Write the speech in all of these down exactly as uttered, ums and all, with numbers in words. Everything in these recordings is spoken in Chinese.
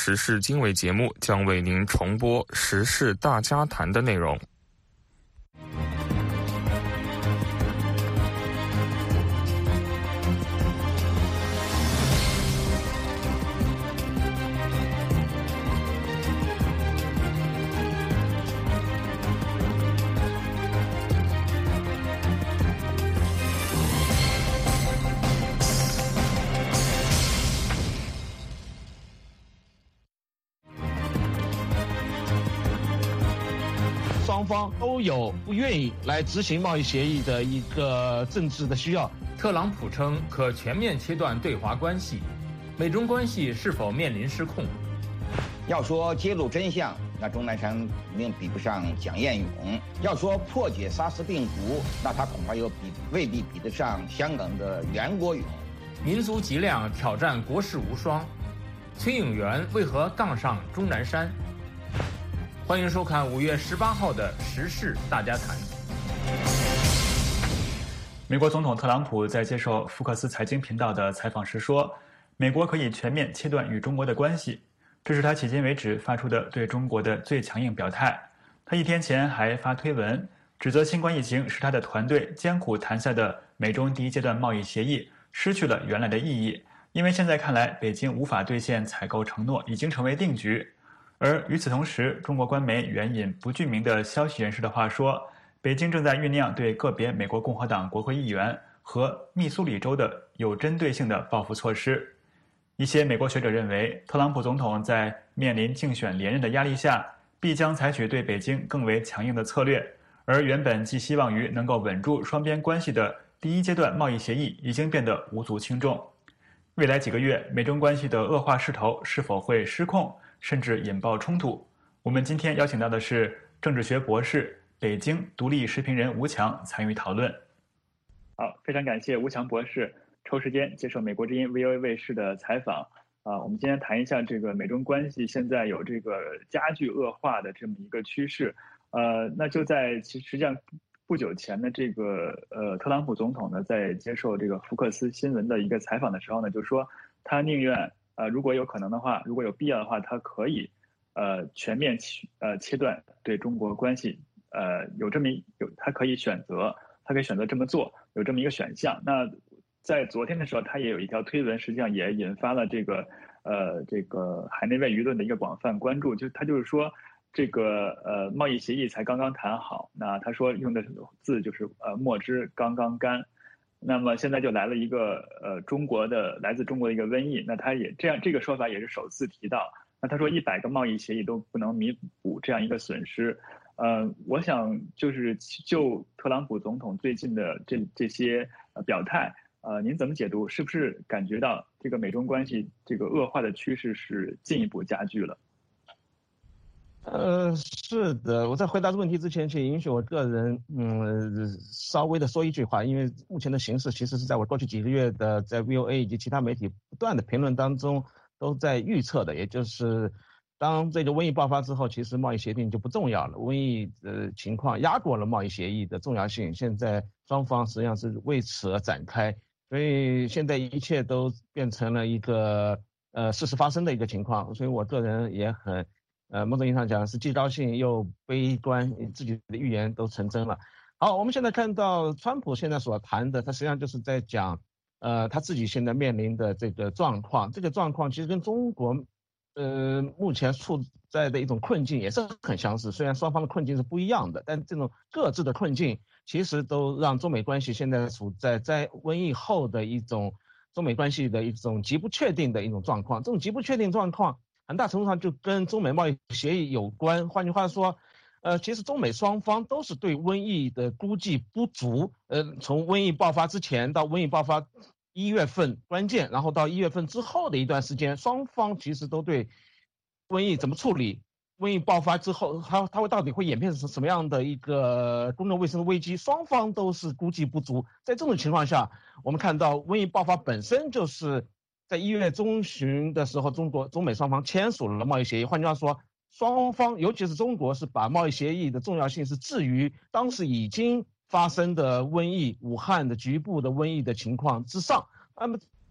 时事经纬节目将为您重播时事大家谈的内容。 双方都有不愿意来执行贸易协议的一个政治的需要。 特朗普称可全面切断对华关系，美中关系是否面临失控？ 要说揭露真相，那钟南山肯定比不上蒋彦勇；要说破解沙士病毒，那他恐怕又比未必比得上香港的袁国勇。 民族脊梁挑战国士无双，崔颖元为何杠上钟南山？欢迎收看五月十八号的时事大家谈。 美国总统特朗普在接受福克斯财经频道的采访时说，美国可以全面切断与中国的关系，这是他迄今为止发出的对中国的最强硬表态。他一天前还发推文，指责新冠疫情使他的团队艰苦谈下的美中第一阶段贸易协议失去了原来的意义，因为现在看来北京无法兑现采购承诺已经成为定局。而与此同时，中国官媒援引不具名的消息人士的话说，北京正在酝酿对个别美国共和党国会议员和密苏里州的有针对性的报复措施。一些美国学者认为，特朗普总统在面临竞选连任的压力下，必将采取对北京更为强硬的策略，而原本寄希望于能够稳住双边关系的第一阶段贸易协议已经变得无足轻重。未来几个月，美中关系的恶化势头是否会失控，甚至引爆冲突？我们今天邀请到的是政治学博士、北京独立时评人吴强参与讨论。好，非常感谢吴强博士抽时间接受美国之音 V O A 卫视的采访。啊，我们今天谈一下这个美中关系现在有这个加剧恶化的这么一个趋势。呃，那就在其实际上不久前的这个呃特朗普总统呢，在接受这个福克斯新闻的一个采访的时候呢，就说他宁愿呃如果有可能的话，如果有必要的话，他可以呃全面呃切断对中国关系，呃有这么一有他可以选择，他可以选择这么做，有这么一个选项。那在昨天的时候，他也有一条推文，实际上也引发了这个呃这个海内外舆论的一个广泛关注。就他就是说，这个呃贸易协议才刚刚谈好，那他说用的字就是呃墨汁刚刚干。那么现在就来了一个呃中国的来自中国的一个瘟疫，那他也这样这个说法也是首次提到。那他说一百个贸易协议都不能弥补这样一个损失。呃，我想就是就特朗普总统最近的这这些呃表态。呃，您怎么解读？是不是感觉到这个美中关系这个恶化的趋势是进一步加剧了？ 呃，是的，我在回答这个问题之前，请允许我个人嗯稍微的说一句话，因为目前的形势其实是在我过去几个月的在 V O A 以及其他媒体不断的评论当中都在预测的，也就是当这个瘟疫爆发之后，其实贸易协定就不重要了，瘟疫的情况压过了贸易协议的重要性，现在双方实际上是为此而展开。所以现在一切都变成了一个呃事实发生的一个情况，所以我个人也很呃某种意义上讲是既高兴又悲观，自己的预言都成真了。好，我们现在看到川普现在所谈的，他实际上就是在讲呃他自己现在面临的这个状况，这个状况其实跟中国呃目前处在的一种困境也是很相似，虽然双方的困境是不一样的，但这种各自的困境其实都让中美关系现在处在在瘟疫后的一种中美关系的一种极不确定的一种状况。这种极不确定状况很大程度上就跟中美贸易协议有关。换句话说，呃，其实中美双方都是对瘟疫的估计不足。呃，从瘟疫爆发之前到瘟疫爆发一月份关键，然后到一月份之后的一段时间，双方其实都对瘟疫怎么处理。瘟疫爆发之后，它它会到底会演变成什么样的一个公共卫生的危机？双方都是估计不足。在这种情况下，我们看到瘟疫爆发本身就是在一月中旬的时候，中国中美双方签署了贸易协议。换句话说，双方尤其是中国是把贸易协议的重要性是置于当时已经发生的瘟疫武汉的局部的瘟疫的情况之上。那么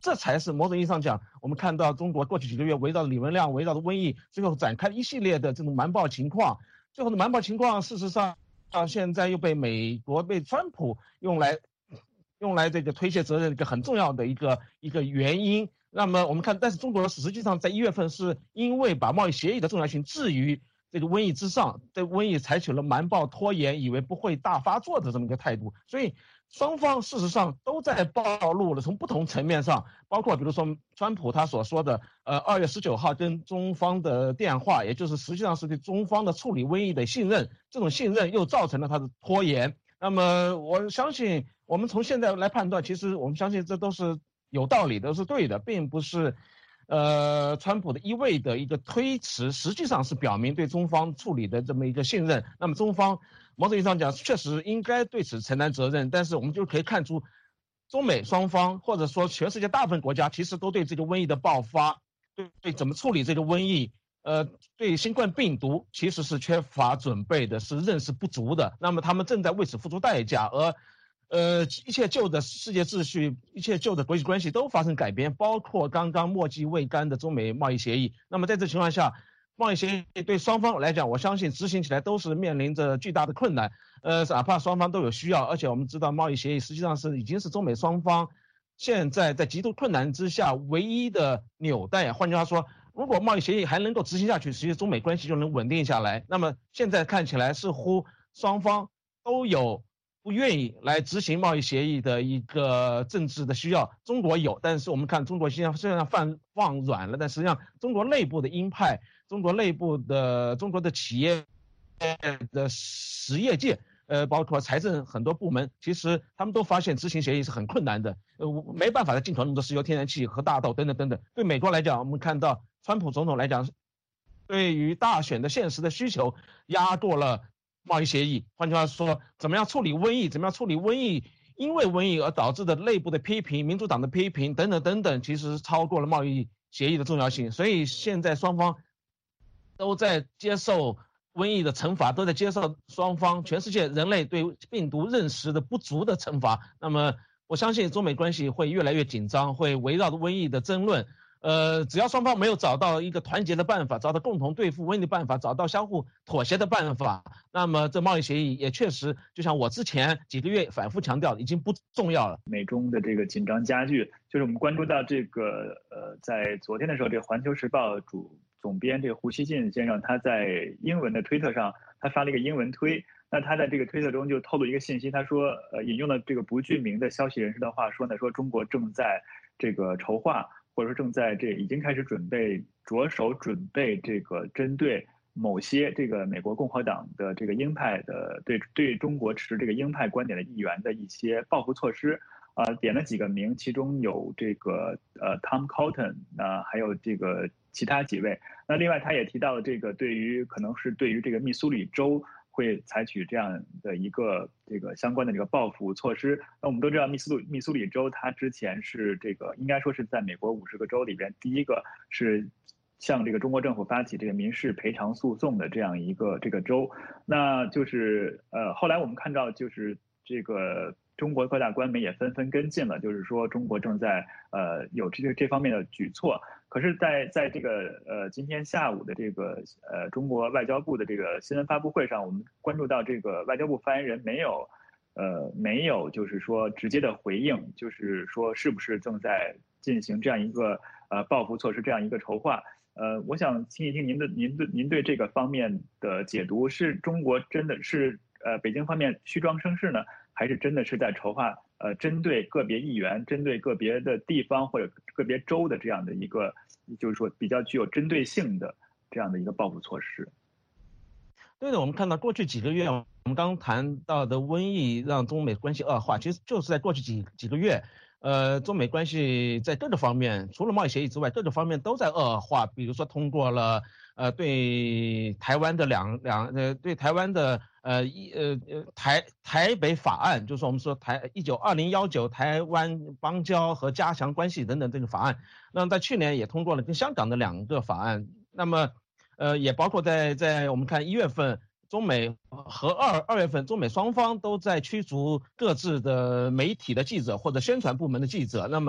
这才是某种意义上讲，我们看到中国过去几个月围绕李文亮、围绕的瘟疫，最后展开一系列的这种瞒报情况。最后的瞒报情况，事实上啊，现在又被美国被川普用来用来这个推卸责任，一个很重要的一个一个原因。那么我们看，但是中国实际上在一月份是因为把贸易协议的重要性置于这个瘟疫之上，对瘟疫采取了瞒报拖延，以为不会大发作的这么一个态度，所以双方事实上都在暴露了从不同层面上，包括比如说川普他所说的，呃，二月十九号跟中方的电话，也就是实际上是对中方的处理瘟疫的信任，这种信任又造成了他的拖延。那么我相信，我们从现在来判断，其实我们相信这都是有道理的，是对的，并不是。呃，川普的一味的一个推迟，实际上是表明对中方处理的这么一个信任。那么中方某种意义上讲，确实应该对此承担责任。但是我们就可以看出，中美双方或者说全世界大部分国家，其实都对这个瘟疫的爆发，对对怎么处理这个瘟疫，呃，对新冠病毒其实是缺乏准备的，是认识不足的。那么他们正在为此付出代价，而。呃，一切旧的世界秩序，一切旧的国际关系都发生改变，包括刚刚墨迹未干的中美贸易协议。那么在这情况下，贸易协议对双方来讲，我相信执行起来都是面临着巨大的困难。呃，哪怕双方都有需要，而且我们知道贸易协议实际上是已经是中美双方现在在极度困难之下唯一的纽带。换句话说，如果贸易协议还能够执行下去，其实中美关系就能稳定下来。那么现在看起来似乎双方都有不愿意来执行贸易协议的一个政治的需要。中国有，但是我们看中国现在虽然放放软了，但实际上中国内部的鹰派，中国内部的中国的企业的实业界，呃，包括财政很多部门，其实他们都发现执行协议是很困难的，呃，没办法再进口那么多石油、天然气和大豆等等等等。对美国来讲，我们看到川普总统来讲，对于大选的现实的需求压过了贸易协议。换句话说，怎么样处理瘟疫，怎么样处理瘟疫因为瘟疫而导致的内部的批评、民主党的批评等等等等，其实超过了贸易协议的重要性。所以现在双方都在接受瘟疫的惩罚，都在接受双方全世界人类对病毒认识的不足的惩罚。那么我相信中美关系会越来越紧张，会围绕着瘟疫的争论。呃，只要双方没有找到一个团结的办法，找到共同对付瘟疫的办法，找到相互妥协的办法，那么这贸易协议也确实就像我之前几个月反复强调，已经不重要了。 美中的这个紧张加剧，就是我们关注到这个呃，在昨天的时候，这个《环球时报》主总编这个胡锡进先生，他在英文的推特上，他发了一个英文推。那他在这个推特中就透露一个信息，他说，呃，引用了这个不具名的消息人士的话说呢，说中国正在这个筹划。或者说正在这已经开始准备着手准备这个针对某些这个美国共和党的这个鹰派的对对中国持这个鹰派观点的议员的一些报复措施啊、呃，点了几个名，其中有这个呃 Tom Cotton 啊、呃，还有这个其他几位。那另外他也提到了这个对于可能是对于这个密苏里州会采取这样的一个这个相关的这个报复措施。那我们都知道密苏里密苏里州，它之前是这个应该说是在美国五十个州里边第一个是向这个中国政府发起这个民事赔偿诉讼的这样一个这个州。那就是呃后来我们看到就是这个中国各大官媒也纷纷跟进了，就是说中国正在呃有这这方面的举措。可是在，在在这个呃今天下午的这个呃中国外交部的这个新闻发布会上，我们关注到这个外交部发言人没有呃没有就是说直接的回应，就是说是不是正在进行这样一个呃报复措施这样一个筹划。呃，我想听一听您的您对您对这个方面的解读，是中国真的是呃北京方面虚张声势呢，还是真的是在筹划呃针对个别议员、针对个别的地方或者个别州的这样的一个，就是说比较具有针对性的这样的一个报复措施？ 对的，我们看到过去几个月，我们刚谈到的瘟疫让中美关系恶化，其实就是在过去几几个月。呃，中美关系在各个方面，除了贸易协议之外，各个方面都在恶化。比如说，通过了呃对台湾的两两呃对台湾的呃一呃呃台台北法案，就是我们说台一九二零幺九台湾邦交和加强关系等等这个法案。那么在去年也通过了跟香港的两个法案。那么呃也包括在在我们看一月份。中美和二二月份，中美双方都在驱逐各自的媒体的记者或者宣传部门的记者。那么，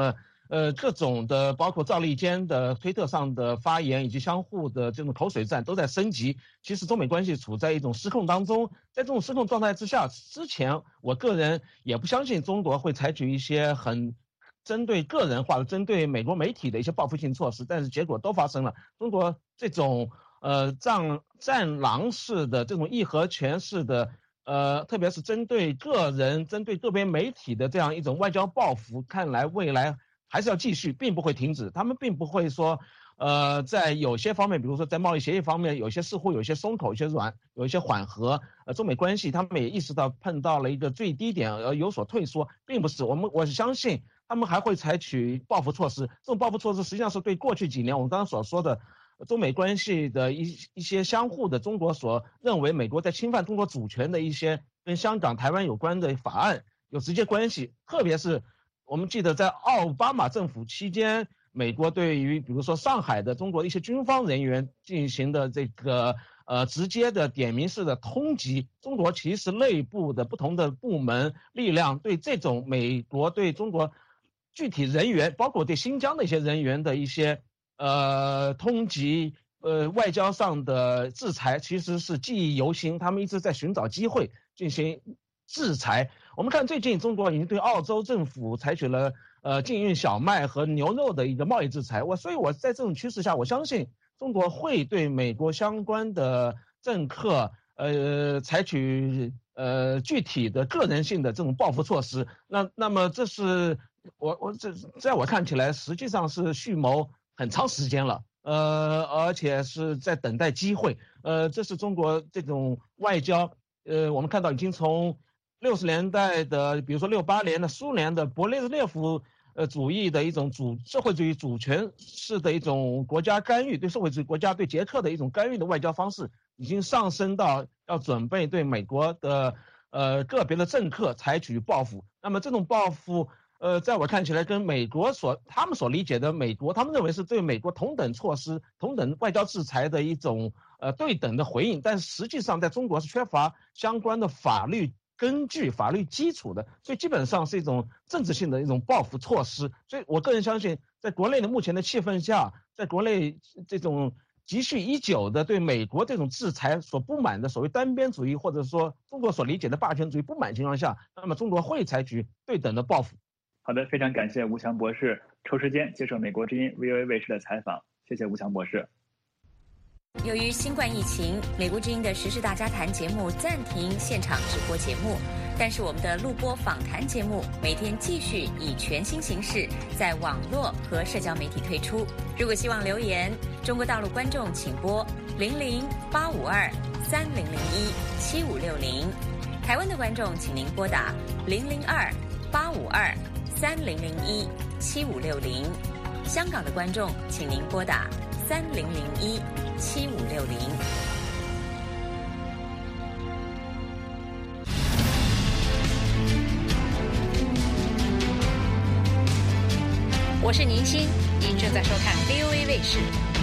呃，各种的包括赵立坚的推特上的发言以及相互的这种口水战都在升级。其实中美关系处在一种失控当中，在这种失控状态之下，之前我个人也不相信中国会采取一些很针对个人化的、针对美国媒体的一些报复性措施，但是结果都发生了。中国这种呃战战狼式的这种义和拳式的。呃，特别是针对个人、针对个别媒体的这样一种外交报复，看来未来还是要继续，并不会停止。他们并不会说，呃，在有些方面，比如说在贸易协议方面，有些似乎有些松口，有些软，有一些缓和。呃，中美关系他们也意识到碰到了一个最低点，而有所退缩，并不是。我们我是相信他们还会采取报复措施。这种报复措施实际上是对过去几年我们刚刚所说的。中美关系的一一些相互的中国所认为美国在侵犯中国主权的一些跟香港、台湾有关的法案有直接关系，特别是我们记得在奥巴马政府期间，美国对于比如说上海的中国的一些军方人员进行的这个呃直接的点名式的通缉，中国其实内部的不同的部门力量对这种美国对中国具体人员，包括对新疆的一些人员的一些。呃，通缉，呃，外交上的制裁其实是记忆犹新，他们一直在寻找机会进行制裁。我们看最近中国已经对澳洲政府采取了呃禁运小麦和牛肉的一个贸易制裁，我所以我在这种趋势下，我相信中国会对美国相关的政客呃采取呃具体的个人性的这种报复措施。那那么这是我我这在我看起来实际上是蓄谋。很长时间了，呃，而且是在等待机会，呃，这是中国这种外交，呃，我们看到已经从六十年代的，比如说六八年的苏联的勃列日涅夫呃主义的一种主社会主义主权式的一种国家干预，对社会主义国家对捷克的一种干预的外交方式，已经上升到要准备对美国的呃个别的政客采取报复。那么这种报复。呃，在我看起来，跟美国所他们所理解的美国，他们认为是对美国同等措施、同等外交制裁的一种呃对等的回应，但实际上在中国是缺乏相关的法律根据、法律基础的，所以基本上是一种政治性的一种报复措施。所以我个人相信，在国内的目前的气氛下，在国内这种积蓄已久的对美国这种制裁所不满的所谓单边主义，或者说中国所理解的霸权主义不满情况下，那么中国会采取对等的报复。 好的，非常感谢吴强博士抽时间接受美国之音 V O A 卫视的采访，谢谢吴强博士。 由于新冠疫情，美国之音的时事大家谈节目暂停现场直播节目，但是我们的录播访谈节目每天继续以全新形式在网络和社交媒体推出。如果希望留言，中国大陆观众请拨零零八五二三零零一七五六零，台湾的观众请您拨打零零二八五二三零零一七五六零，香港的观众请您拨打三零零一七五六零。我是宁欣，您正在收看 V O A 卫视。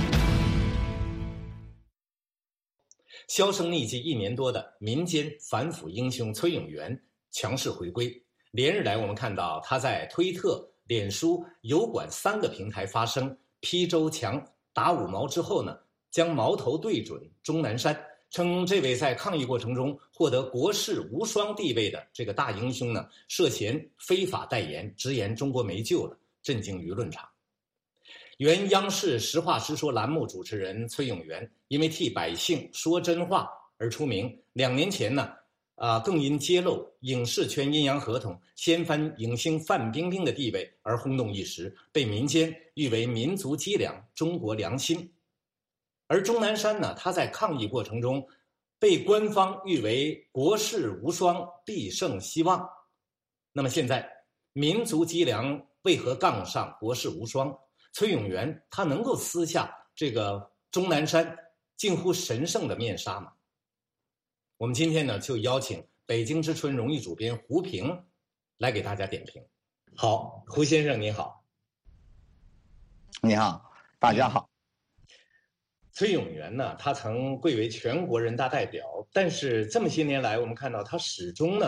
销声匿迹一年多的民间反腐英雄崔永元强势回归。连日来，我们看到他在推特、脸书、油管三个平台发声，批周强、打五毛之后呢，将矛头对准钟南山，称这位在抗议过程中获得国士无双地位的这个大英雄呢，涉嫌非法代言，直言中国没救了，震惊舆论场。原央视实话实说栏目主持人崔永元，因为替百姓说真话而出名。两年前呢，啊，更因揭露影视圈阴阳合同、掀翻影星范冰冰的地位而轰动一时，被民间誉为民族脊梁、中国良心。而钟南山呢，他在抗议过程中被官方誉为国士无双、必胜希望。那么现在，民族脊梁为何杠上国士无双？崔永元他能够撕下这个钟南山近乎神圣的面纱吗？我们今天呢，就邀请北京之春荣誉主编胡平来给大家点评。好，胡先生你好。 你好，大家好。 崔永元呢，他曾贵为全国人大代表，但是这么些年来，我们看到他始终呢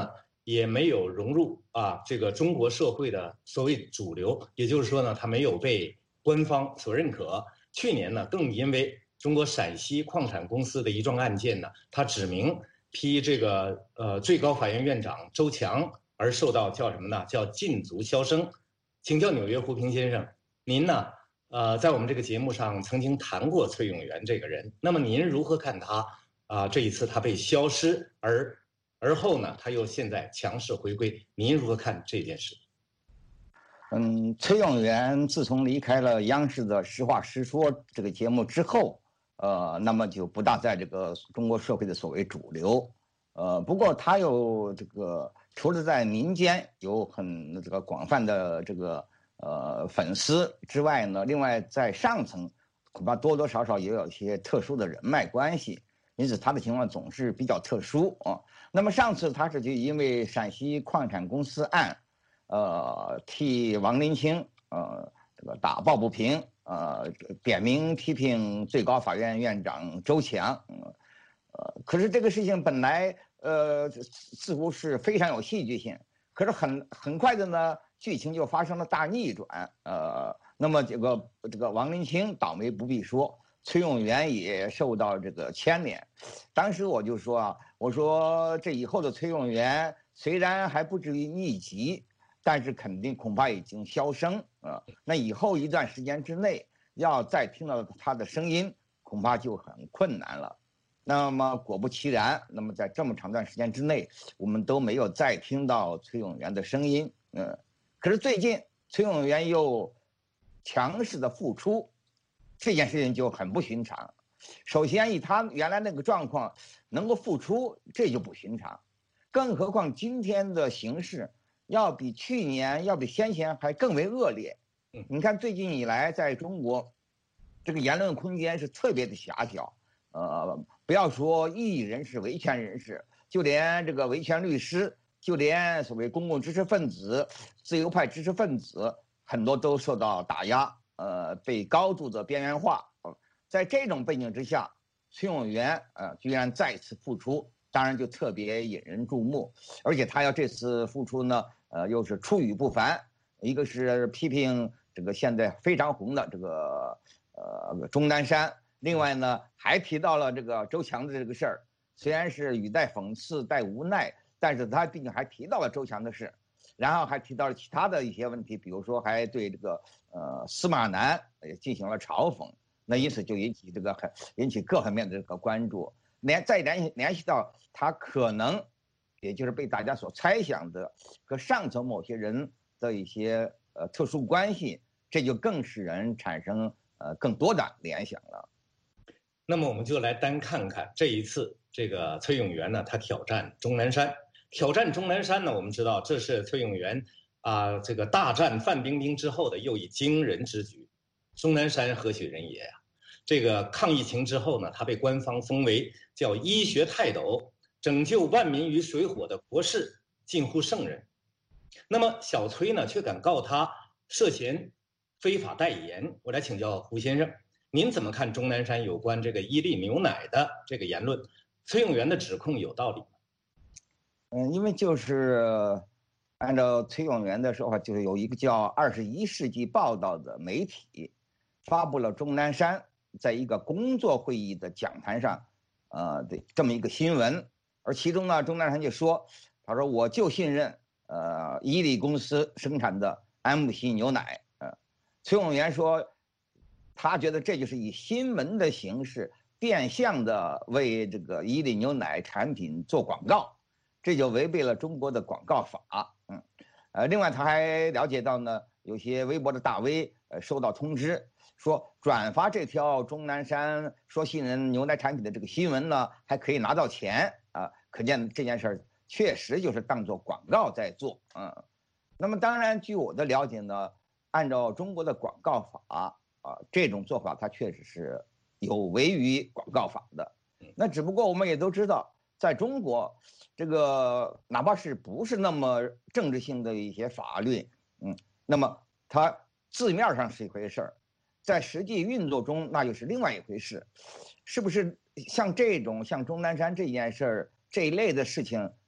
也没有融入啊这个中国社会的所谓主流，也就是说呢，它没有被官方所认可。去年呢，更因为中国陕西矿产公司的一桩案件呢，它指明批这个呃最高法院院长周强而受到叫什么呢？叫禁足销声。请教纽约胡平先生，您呢？呃，在我们这个节目上曾经谈过崔永元这个人，那么您如何看他？啊、呃，这一次他被消失，而而后呢，他又现在强势回归，您如何看这件事？ 嗯，崔永元自从离开了央视的《实话实说》这个节目之后，呃，那么就不大在这个中国社会的所谓主流。呃，不过他有这个除了在民间有很这个广泛的这个呃粉丝之外呢，另外在上层恐怕多多少少也有一些特殊的人脉关系，因此他的情况总是比较特殊啊。那么上次他是就因为陕西矿产公司案，呃，替王林清呃这个打抱不平，呃，点名批评最高法院院长周强，嗯，呃，可是这个事情本来呃似乎是非常有戏剧性，可是很很快的呢，剧情就发生了大逆转，呃，那么这个这个王林清倒霉不必说，崔永元也受到这个牵连。当时我就说啊，我说这以后的崔永元虽然还不至于匿迹，但是肯定恐怕已经销声啊、呃。那以后一段时间之内，要再听到他的声音，恐怕就很困难了。那么果不其然，那么在这么长段时间之内，我们都没有再听到崔永元的声音。嗯、呃，可是最近崔永元又强势的复出，这件事情就很不寻常。首先以他原来那个状况能够复出，这就不寻常，更何况今天的形势要比去年要比先前还更为恶劣。你看最近以来在中国这个言论空间是特别的狭小，呃，不要说异议人士、维权人士，就连这个维权律师，就连所谓公共知识分子、自由派知识分子，很多都受到打压，呃，被高度的边缘化。在这种背景之下，崔永元呃居然再次复出，当然就特别引人注目。而且他要这次复出呢，呃，又是出语不凡，一个是批评这个现在非常红的这个呃钟南山，另外呢还提到了这个周强的这个事儿，虽然是语带讽刺带无奈，但是他毕竟还提到了周强的事，然后还提到了其他的一些问题，比如说还对这个呃司马南也进行了嘲讽。那因此就引起这个很引起各方面的这个关注，联再联系联系到他可能，也就是被大家所猜想的和上层某些人的一些呃特殊关系，这就更使人产生呃更多的联想了。 那么我们就来单看看这一次这个崔永元呢，他挑战钟南山，挑战钟南山呢，我们知道这是崔永元啊、呃、这个大战范冰冰之后的又一惊人之举。钟南山何许人也呀、啊？这个抗疫情之后呢，他被官方封为叫医学泰斗，拯救万民于水火的国士，近乎圣人。那么小崔呢，却敢告他涉嫌非法代言。我来请教胡先生，您怎么看钟南山有关这个伊利牛奶的这个言论？崔永元的指控有道理吗？ 嗯，因为就是按照崔永元的说法，就是有一个叫《二十一世纪报道》的媒体发布了钟南山在一个工作会议的讲坛上，呃的这么一个新闻，而其中呢，钟南山就说，他说我就信任呃伊利公司生产的 M 系牛奶。呃，崔永元说，他觉得这就是以新闻的形式变相的为这个伊利牛奶产品做广告，这就违背了中国的广告法。嗯，呃，另外他还了解到呢，有些微博的大 V 呃收到通知，说转发这条钟南山说信任牛奶产品的这个新闻呢，还可以拿到钱啊，可见这件事儿确实就是当做广告在做。嗯，那么当然，据我的了解呢，按照中国的广告法啊，这种做法它确实是有违于广告法的。那只不过我们也都知道，在中国，这个哪怕是不是那么政治性的一些法律，嗯，那么它字面上是一回事儿，在实际运作中那又是另外一回事。是不是像这种像钟南山这件事儿这一类的事情，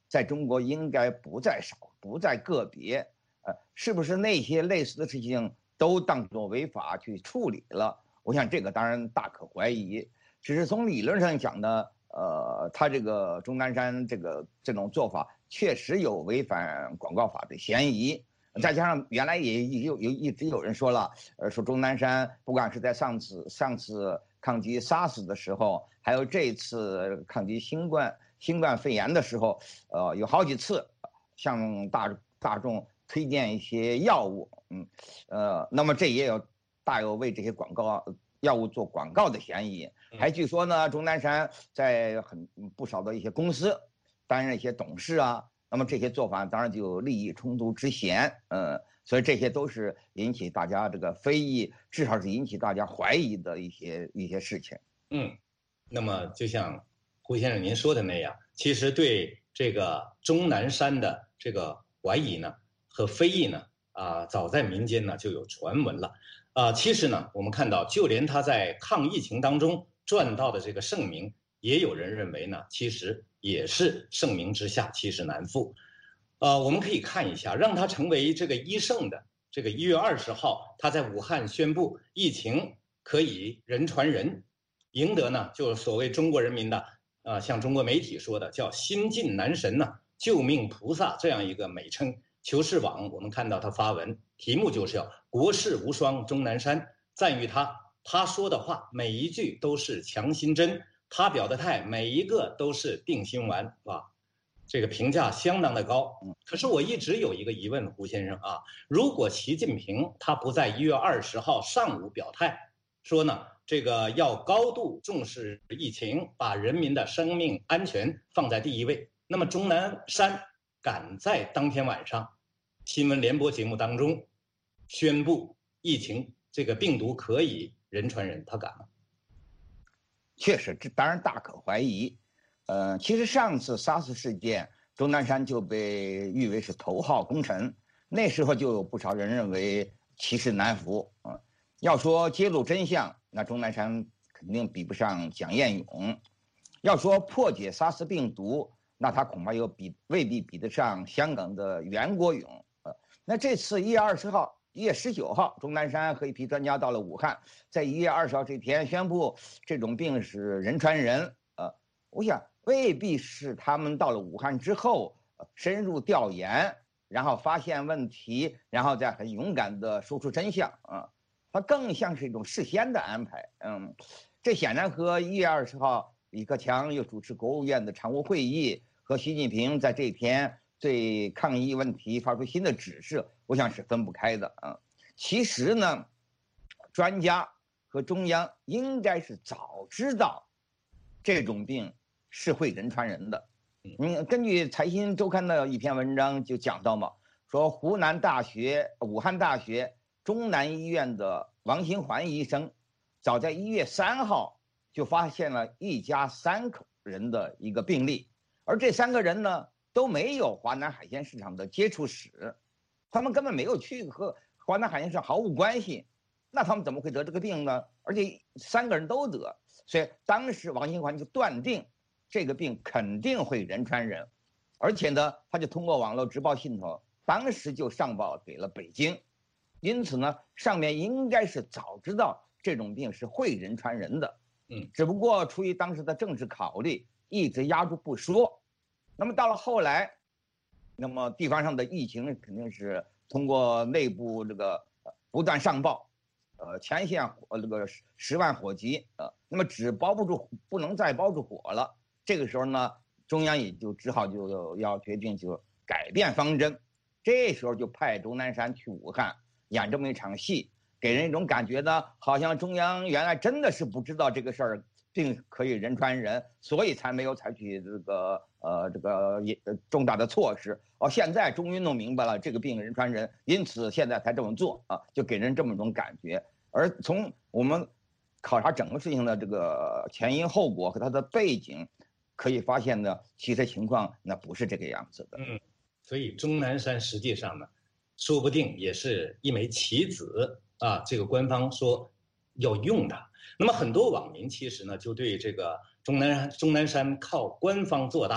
在中国应该不在少，不在个别。呃，是不是那些类似的事情都当作违法去处理了？我想这个当然大可怀疑。只是从理论上讲呢，呃，他这个钟南山这个这种做法确实有违反广告法的嫌疑。再加上原来也有有一直有人说了，呃，说钟南山不管是在上次上次抗击 SARS 的时候，还有这次抗击新冠新冠肺炎的时候，呃，有好几次向大大众推荐一些药物，嗯，呃，那么这也有大有为这些广告药物做广告的嫌疑。还据说呢，钟南山在很不少的一些公司担任一些董事啊。那么这些做法当然就有利益冲突之嫌，嗯，所以这些都是引起大家这个非议，至少是引起大家怀疑的一些一些事情。 嗯，那么就像胡先生您说的那样，其实对这个钟南山的这个怀疑呢和非议呢，啊，早在民间呢就有传闻了，啊，其实呢我们看到，就连他在抗疫情当中赚到的这个盛名，也有人认为呢，其实也是盛名之下其实难副。呃，我们可以看一下，让他成为这个医圣的这个一月二十号，他在武汉宣布疫情可以人传人，赢得呢就是所谓中国人民的呃，像中国媒体说的叫新晋男神呢、救命菩萨这样一个美称。求是网我们看到他发文，题目就是要国士无双钟南山，赞誉他，他说的话每一句都是强心针，他表的态每一个都是定心丸，啊，这个评价相当的高。可是我一直有一个疑问，胡先生啊，如果习近平他不在一月二十号上午表态，说呢这个要高度重视疫情，把人民的生命安全放在第一位，那么钟南山敢在当天晚上新闻联播节目当中宣布疫情这个病毒可以人传人，他敢吗？ 确实，这当然大可怀疑。呃，其实上次 SARS 事件，钟南山就被誉为是头号功臣，那时候就有不少人认为其势难服啊、呃。要说揭露真相，那钟南山肯定比不上蒋彦勇；要说破解 SARS 病毒，那他恐怕又比未必比得上香港的袁国勇。呃，那这次一月二十号。一月十九号，钟南山和一批专家到了武汉，在一月二十号这天宣布这种病是人传人。呃，我想未必是他们到了武汉之后深入调研，然后发现问题，然后再很勇敢地说出真相啊，它更像是一种事先的安排。嗯，这显然和一月二十号李克强又主持国务院的常务会议，和习近平在这天对抗疫问题发出新的指示，我想是分不开的啊。其实呢，专家和中央应该是早知道这种病是会人传人的。嗯，根据财新周刊的一篇文章就讲到嘛，说湖南大学、武汉大学中南医院的王新环医生，早在一月三号就发现了一家三口人的一个病例，而这三个人呢，都没有华南海鲜市场的接触史，他们根本没有去和华南海鲜市场毫无关系，那他们怎么会得这个病呢？而且三个人都得，所以当时王新环就断定这个病肯定会人传人，而且呢，他就通过网络直报信头，当时就上报给了北京，因此呢，上面应该是早知道这种病是会人传人的， 嗯， 只不过出于当时的政治考虑，一直压住不说。那么到了后来，那么地方上的疫情肯定是通过内部这个不断上报，呃，前线呃这个十万火急，呃，那么纸包不住，不能再包住火了。这个时候呢，中央也就只好就要决定就改变方针，这时候就派钟南山去武汉演这么一场戏，给人一种感觉呢，好像中央原来真的是不知道这个事儿病可以人传人，所以才没有采取这个呃这个也重大的措施。哦，现在终于弄明白了这个病人传人，因此现在才这么做啊，就给人这么一种感觉。而从我们考察整个事情的这个前因后果和它的背景，可以发现呢，其实情况那不是这个样子的。 嗯，所以钟南山实际上呢，说不定也是一枚棋子啊。这个官方说要用它，那么很多网民其实呢，就对这个钟南钟南山靠官方做大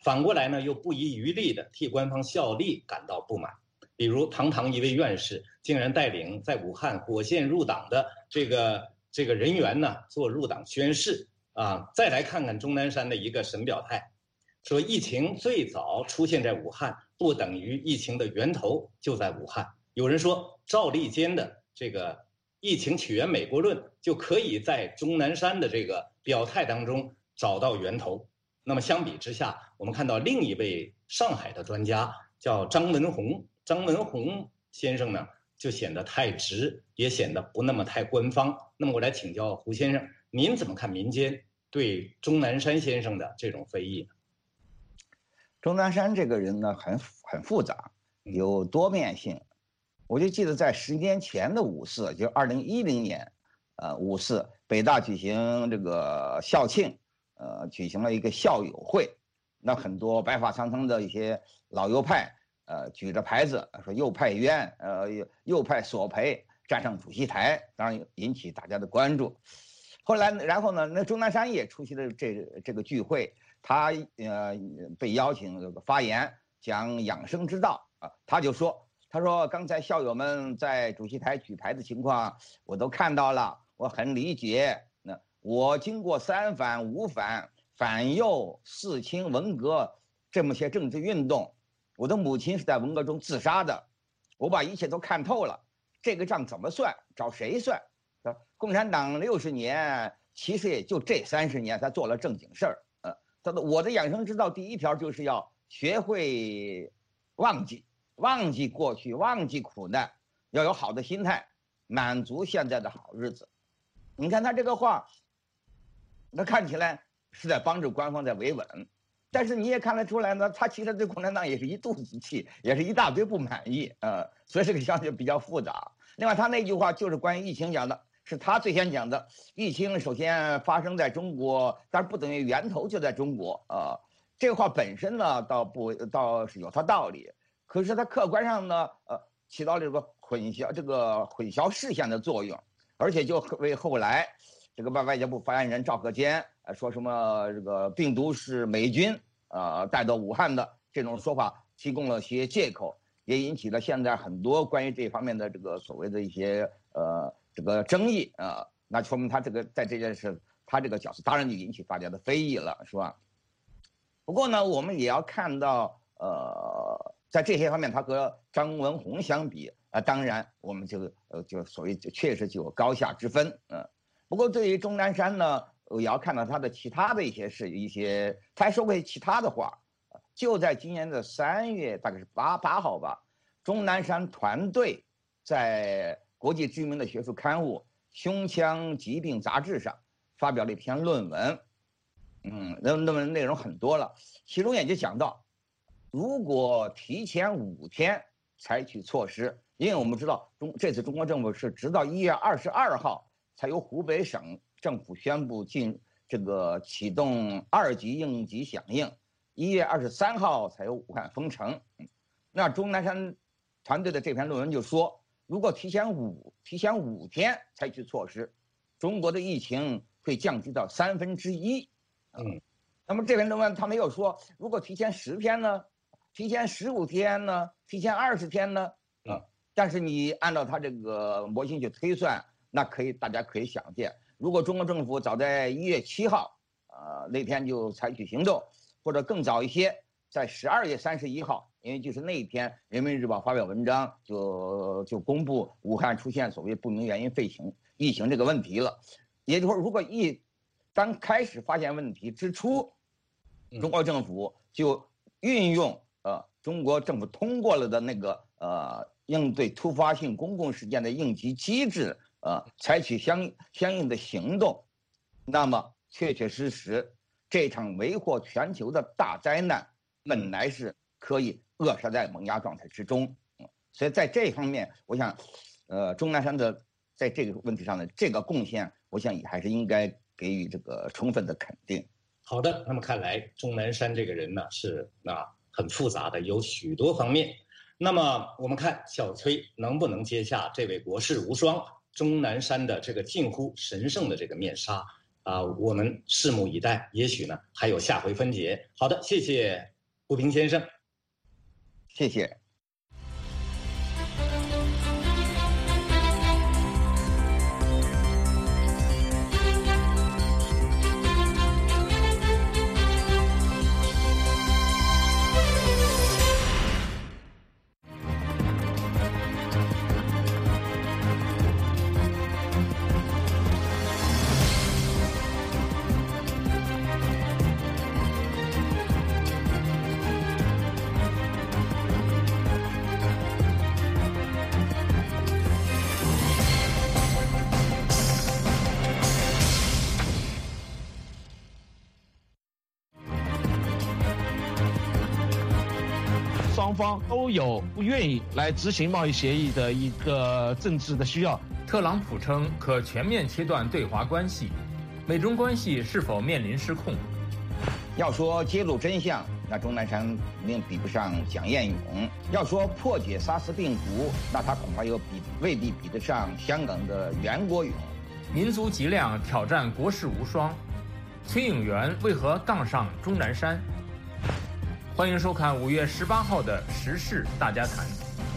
反过来呢又不遗余力地替官方效力感到不满。比如堂堂一位院士，竟然带领在武汉火线入党的这个这个人员呢做入党宣誓啊。再来看看钟南山的一个神表态，说疫情最早出现在武汉，不等于疫情的源头就在武汉。有人说赵立坚的这个疫情起源美国论就可以在钟南山的这个表态当中找到源头。那么相比之下，我们看到另一位上海的专家叫张文宏，张文宏先生呢就显得太直，也显得不那么太官方。那么我来请教胡先生，您怎么看民间对钟南山先生的这种非议呢？ 钟南山这个人呢很很复杂，有多面性。我就记得在十年前的五四，就二零一零年，呃，五四北大举行这个校庆，呃，举行了一个校友会，那很多白发苍苍的一些老右派，呃，举着牌子说右派冤，呃，右派索赔，站上主席台，当然引起大家的关注。后来，然后呢，那钟南山也出席了这这个聚会，他呃被邀请这个发言，讲养生之道啊，他就说。他说：“刚才校友们在主席台举牌的情况，我都看到了，我很理解。那我经过三反、五反、反右、四清、文革这么些政治运动，我的母亲是在文革中自杀的，我把一切都看透了。这个账怎么算？找谁算？共产党六十年，其实也就这三十年才做了正经事儿。呃，他说我的养生之道第一条就是要学会忘记。”忘记过去，忘记苦难，要有好的心态，满足现在的好日子。你看他这个话，那看起来是在帮助官方在维稳，但是你也看得出来呢，他其实对共产党也是一肚子气，也是一大堆不满意，呃，所以这个相对比较复杂。另外，他那句话就是关于疫情讲的，是他最先讲的。疫情首先发生在中国，但是不等于源头就在中国啊、呃。这个话本身呢，倒不倒是有它道理。可是它客观上呢，呃，起到了这个混淆、这个混淆视线的作用，而且就为后来这个外外交部发言人赵克坚呃说什么这个病毒是美军呃带到武汉的这种说法提供了些借口，也引起了现在很多关于这方面的这个所谓的一些呃这个争议啊、呃。那说明他这个在这件事，他这个角色当然就引起大家的非议了，是吧？不过呢，我们也要看到呃。在这些方面，他和张文宏相比，啊、呃，当然我们就呃就所谓就确实就有高下之分，嗯、呃。不过对于钟南山呢，也要看到他的其他的一些事，一些他还说过其他的话。就在今年的三月，大概是八八号吧，钟南山团队在国际知名的学术刊物《胸腔疾病杂志》上发表了一篇论文，嗯，那论文内容很多了，其中也就讲到。如果提前五天采取措施，因为我们知道中这次中国政府是直到一月二十二号才由湖北省政府宣布进这个启动二级应急响应，一月二十三号才由武汉封城。那钟南山团队的这篇论文就说，如果提前五提前五天采取措施，中国的疫情会降低到三分之一。嗯，那么这篇论文他没有说，如果提前十天呢？提前十五天呢？提前二十天呢？啊，但是你按照他这个模型去推算，那可以大家可以想见，如果中国政府早在一月七号，呃那天就采取行动，或者更早一些，在十二月三十一号，因为就是那一天，《人民日报》发表文章就就公布武汉出现所谓不明原因肺情疫情这个问题了。也就是说，如果一刚开始发现问题之初，中国政府就运用。呃，中国政府通过了的那个呃应对突发性公共事件的应急机制，呃，采取相相应的行动，那么确确实实，这场为祸全球的大灾难本来是可以扼杀在萌芽状态之中。嗯，所以在这方面，我想，呃，钟南山的在这个问题上的这个贡献，我想也还是应该给予这个充分的肯定。 好的，那么看来钟南山这个人呢是啊。很复杂的，有许多方面。那么我们看小崔能不能接下这位国士无双钟南山的这个近乎神圣的这个面纱啊、呃？我们拭目以待，也许呢还有下回分解。好的，谢谢胡平先生， 谢谢。 双方都有不愿意来执行贸易协议的一个政治的需要。 特朗普称可全面切断对华关系，美中关系是否面临失控？ 要说揭露真相，那钟南山肯定比不上蒋彦勇；要说破解沙士病毒，那他恐怕又比未必比得上香港的袁国勇。 民族脊梁挑战国士无双，崔颖元为何杠上钟南山？欢迎收看五月十八号的时事大家谈。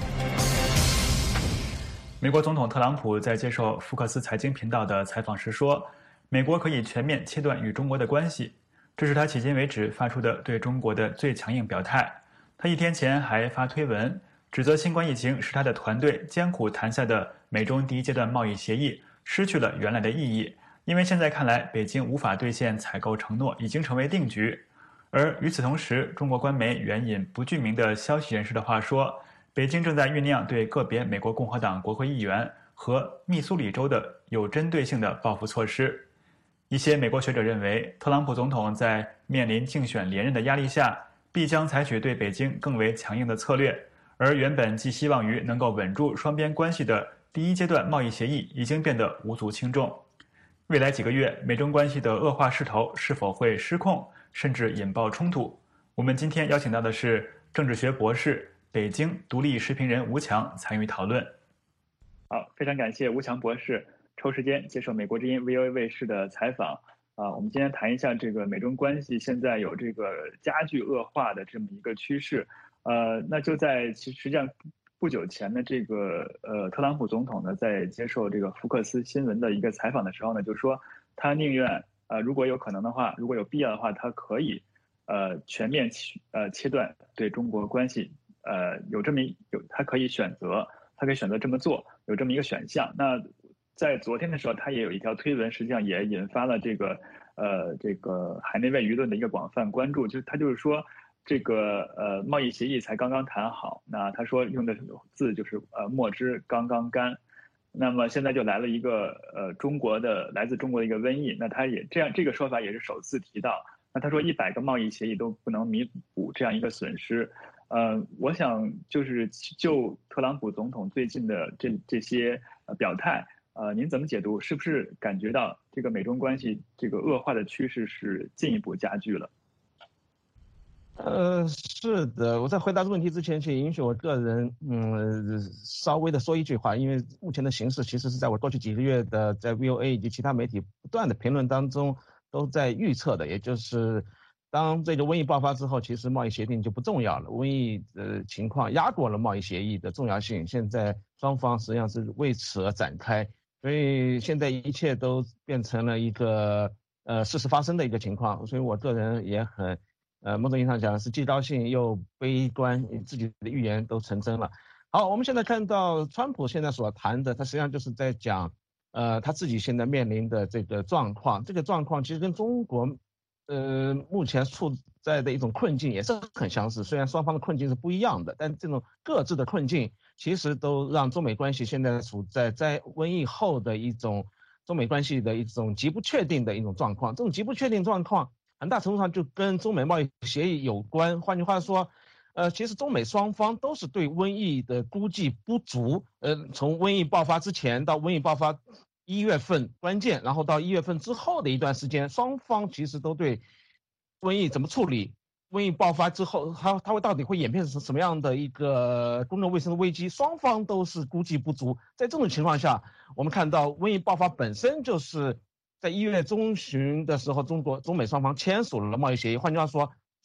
美国总统特朗普在接受福克斯财经频道的采访时说，美国可以全面切断与中国的关系，这是他迄今为止发出的对中国的最强硬表态。他一天前还发推文，指责新冠疫情使他的团队艰苦谈下的美中第一阶段贸易协议失去了原来的意义，因为现在看来北京无法兑现采购承诺已经成为定局。而与此同时，中国官媒援引不具名的消息人士的话说，北京正在酝酿对个别美国共和党国会议员和密苏里州的有针对性的报复措施。一些美国学者认为，特朗普总统在面临竞选连任的压力下，必将采取对北京更为强硬的策略，而原本寄希望于能够稳住双边关系的第一阶段贸易协议已经变得无足轻重。未来几个月，美中关系的恶化势头是否会失控，甚至引爆冲突？我们今天邀请到的是政治学博士、北京独立时评人吴强参与讨论。好，非常感谢吴强博士抽时间接受美国之音 V O A 卫视的采访。啊，我们今天谈一下这个美中关系现在有这个加剧恶化的这么一个趋势。呃，那就在其实实际上不久前的这个呃特朗普总统呢，在接受这个福克斯新闻的一个采访的时候呢，就说他宁愿呃如果有可能的话，如果有必要的话，他可以呃全面呃切断对中国关系，呃有这么一有他可以选择，他可以选择这么做，有这么一个选项。那在昨天的时候，他也有一条推文，实际上也引发了这个呃这个海内外舆论的一个广泛关注。就是他就是说，这个呃贸易协议才刚刚谈好，那他说用的字就是呃墨汁刚刚干。那么现在就来了一个呃中国的来自中国的一个瘟疫，那他也这样这个说法也是首次提到。那他说一百个贸易协议都不能弥补这样一个损失。呃，我想就是就特朗普总统最近的这这些呃表态。呃，您怎么解读？是不是感觉到这个美中关系这个恶化的趋势是进一步加剧了？ 呃，是的，我在回答这个问题之前，请允许我个人嗯稍微的说一句话，因为目前的形势其实是在我过去几个月的在 V O A 以及其他媒体不断的评论当中都在预测的，也就是当这个瘟疫爆发之后，其实贸易协定就不重要了，瘟疫的情况压过了贸易协议的重要性，现在双方实际上是为此而展开。所以现在一切都变成了一个呃事实发生的一个情况，所以我个人也很呃某种意义上讲是既高兴又悲观，自己的预言都成真了。好，我们现在看到川普现在所谈的，他实际上就是在讲呃他自己现在面临的这个状况，这个状况其实跟中国呃目前处在的一种困境也是很相似，虽然双方的困境是不一样的，但这种各自的困境其实都让中美关系现在处在在瘟疫后的一种中美关系的一种极不确定的一种状况。这种极不确定状况很大程度上就跟中美贸易协议有关。换句话说，呃，其实中美双方都是对瘟疫的估计不足。呃，从瘟疫爆发之前到瘟疫爆发一月份关键，然后到一月份之后的一段时间，双方其实都对瘟疫怎么处理。瘟疫爆发之后，它它会到底会演变成什么样的一个公共卫生的危机？双方都是估计不足。在这种情况下，我们看到瘟疫爆发本身就是在一月中旬的时候，中国中美双方签署了贸易协议。换句话说，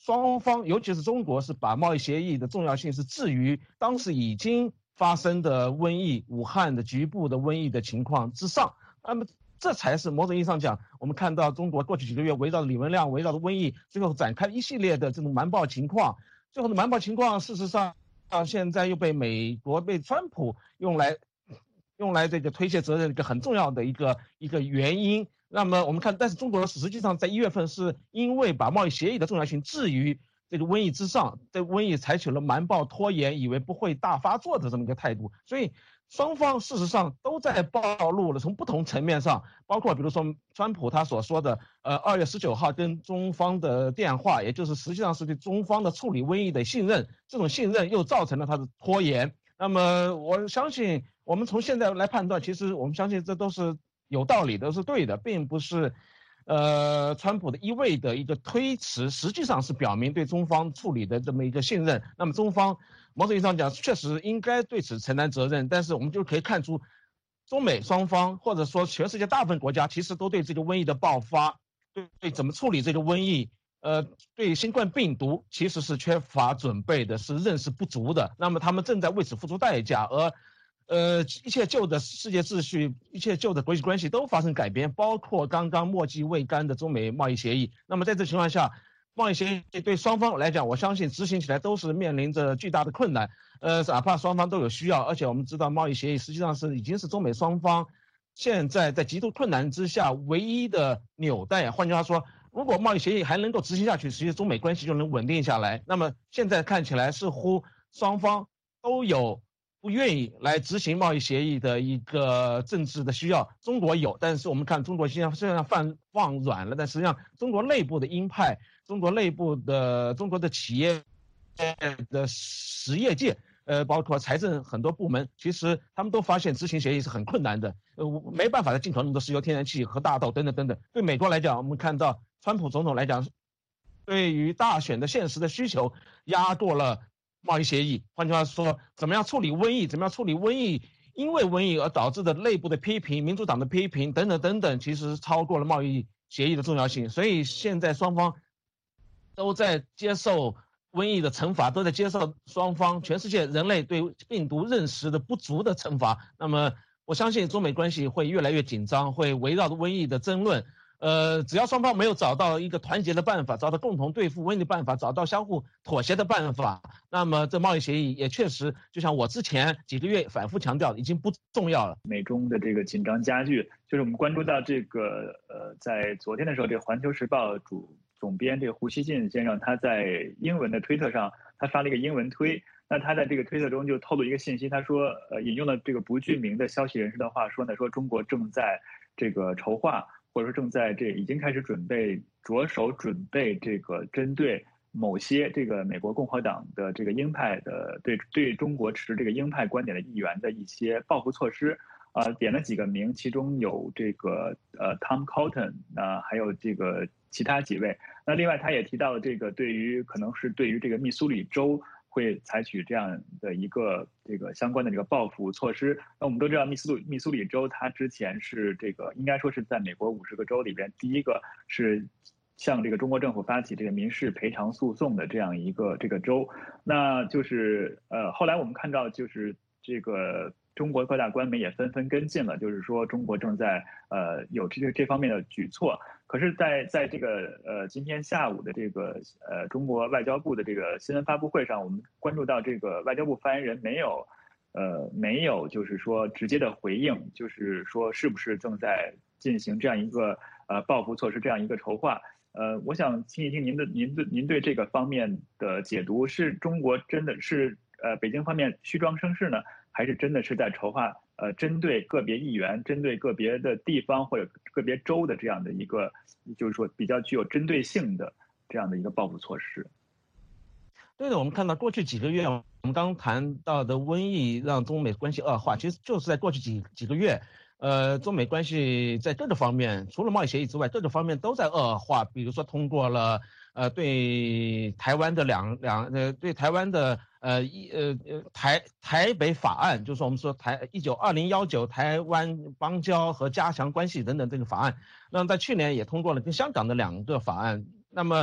双方尤其是中国是把贸易协议的重要性是置于当时已经发生的瘟疫武汉的局部的瘟疫的情况之上，那么这才是某种意义上讲，我们看到中国过去几个月围绕着李文亮围绕着瘟疫最后展开一系列的这种瞒报情况，最后的瞒报情况事实上现在又被美国被川普用来用来这个推卸责任一个很重要的一个一个原因。那么我们看，但是中国实际上在一月份是因为把贸易协议的重要性置于这个瘟疫之上，对瘟疫采取了瞒报拖延，以为不会大发作的这么一个态度，所以双方事实上都在暴露了从不同层面上，包括比如说川普他所说的，呃，二月十九号跟中方的电话，也就是实际上是对中方的处理瘟疫的信任，这种信任又造成了他的拖延。那么我相信，我们从现在来判断，其实我们相信这都是有道理的，是对的，并不是，呃，川普的一味的一个推迟，实际上是表明对中方处理的这么一个信任。那么中方某种意义上讲，确实应该对此承担责任，但是我们就可以看出，中美双方或者说全世界大部分国家，其实都对这个瘟疫的爆发，对对怎么处理这个瘟疫，呃，对新冠病毒其实是缺乏准备的，是认识不足的。那么他们正在为此付出代价，而呃，一切旧的世界秩序，一切旧的国际关系都发生改变，包括刚刚墨迹未干的中美贸易协议。那么在这情况下，贸易协议对双方来讲，我相信执行起来都是面临着巨大的困难。呃，哪怕双方都有需要，而且我们知道贸易协议实际上是已经是中美双方现在在极度困难之下唯一的纽带。换句话说，如果贸易协议还能够执行下去，实际中美关系就能稳定下来。那么现在看起来似乎双方都有不愿意来执行贸易协议的一个政治的需要。中国有，但是我们看中国现在虽然放放软了，但实际上中国内部的鹰派，中国内部的中国的企业的实业界，呃，包括财政很多部门，其实他们都发现执行协议是很困难的，呃，没办法再进口那么多石油、天然气和大豆等等等等。对美国来讲，我们看到川普总统来讲，对于大选的现实的需求压过了贸易协议。换句话说，怎么样处理瘟疫，怎么样处理瘟疫因为瘟疫而导致的内部的批评、民主党的批评等等等等，其实超过了贸易协议的重要性。所以现在双方都在接受瘟疫的惩罚，都在接受双方全世界人类对病毒认识的不足的惩罚。那么我相信中美关系会越来越紧张，会围绕着瘟疫的争论。呃，只要双方没有找到一个团结的办法，找到共同对付瘟疫的办法，找到相互妥协的办法，那么这贸易协议也确实就像我之前几个月反复强调的，已经不重要了。 美中的这个紧张加剧，就是我们关注到这个呃，在昨天的时候，这个《环球时报》主总编这个胡锡进先生，他在英文的推特上，他发了一个英文推。那他在这个推特中就透露一个信息，他说，呃，引用了这个不具名的消息人士的话说呢，说中国正在这个筹划，或者说正在这已经开始准备着手准备这个针对某些这个美国共和党的这个鹰派的对对中国持这个鹰派观点的议员的一些报复措施。啊、呃，点了几个名，其中有这个呃 Tom Cotton 啊、呃，还有这个其他几位。那另外他也提到了这个对于可能是对于这个密苏里州会采取这样的一个这个相关的这个报复措施。那我们都知道密苏密苏里州它之前是这个应该说是在美国五十个州里边第一个是向这个中国政府发起这个民事赔偿诉讼的这样一个这个州。那就是呃后来我们看到就是这个中国各大官媒也纷纷跟进了，就是说中国正在呃有这这方面的举措。可是在在这个呃今天下午的这个呃中国外交部的这个新闻发布会上，我们关注到这个外交部发言人没有呃没有就是说直接的回应，就是说是不是正在进行这样一个呃报复措施这样一个筹划。呃，我想听一听您的您的您对这个方面的解读，是中国真的是呃北京方面虚张声势呢？还是真的是在筹划，呃，针对个别议员、针对个别的地方或者个别州的这样的一个，就是说比较具有针对性的这样的一个报复措施。 对的，我们看到过去几个月，我们刚谈到的瘟疫让中美关系恶化，其实就是在过去几几个月，呃，中美关系在各个方面，除了贸易协议之外，各个方面都在恶化。比如说通过了呃对台湾的两两呃对台湾的。呃一呃呃台台北法案，就是我们说台一九二零幺九台湾邦交和加强关系等等这个法案，那在去年也通过了跟香港的两个法案。那么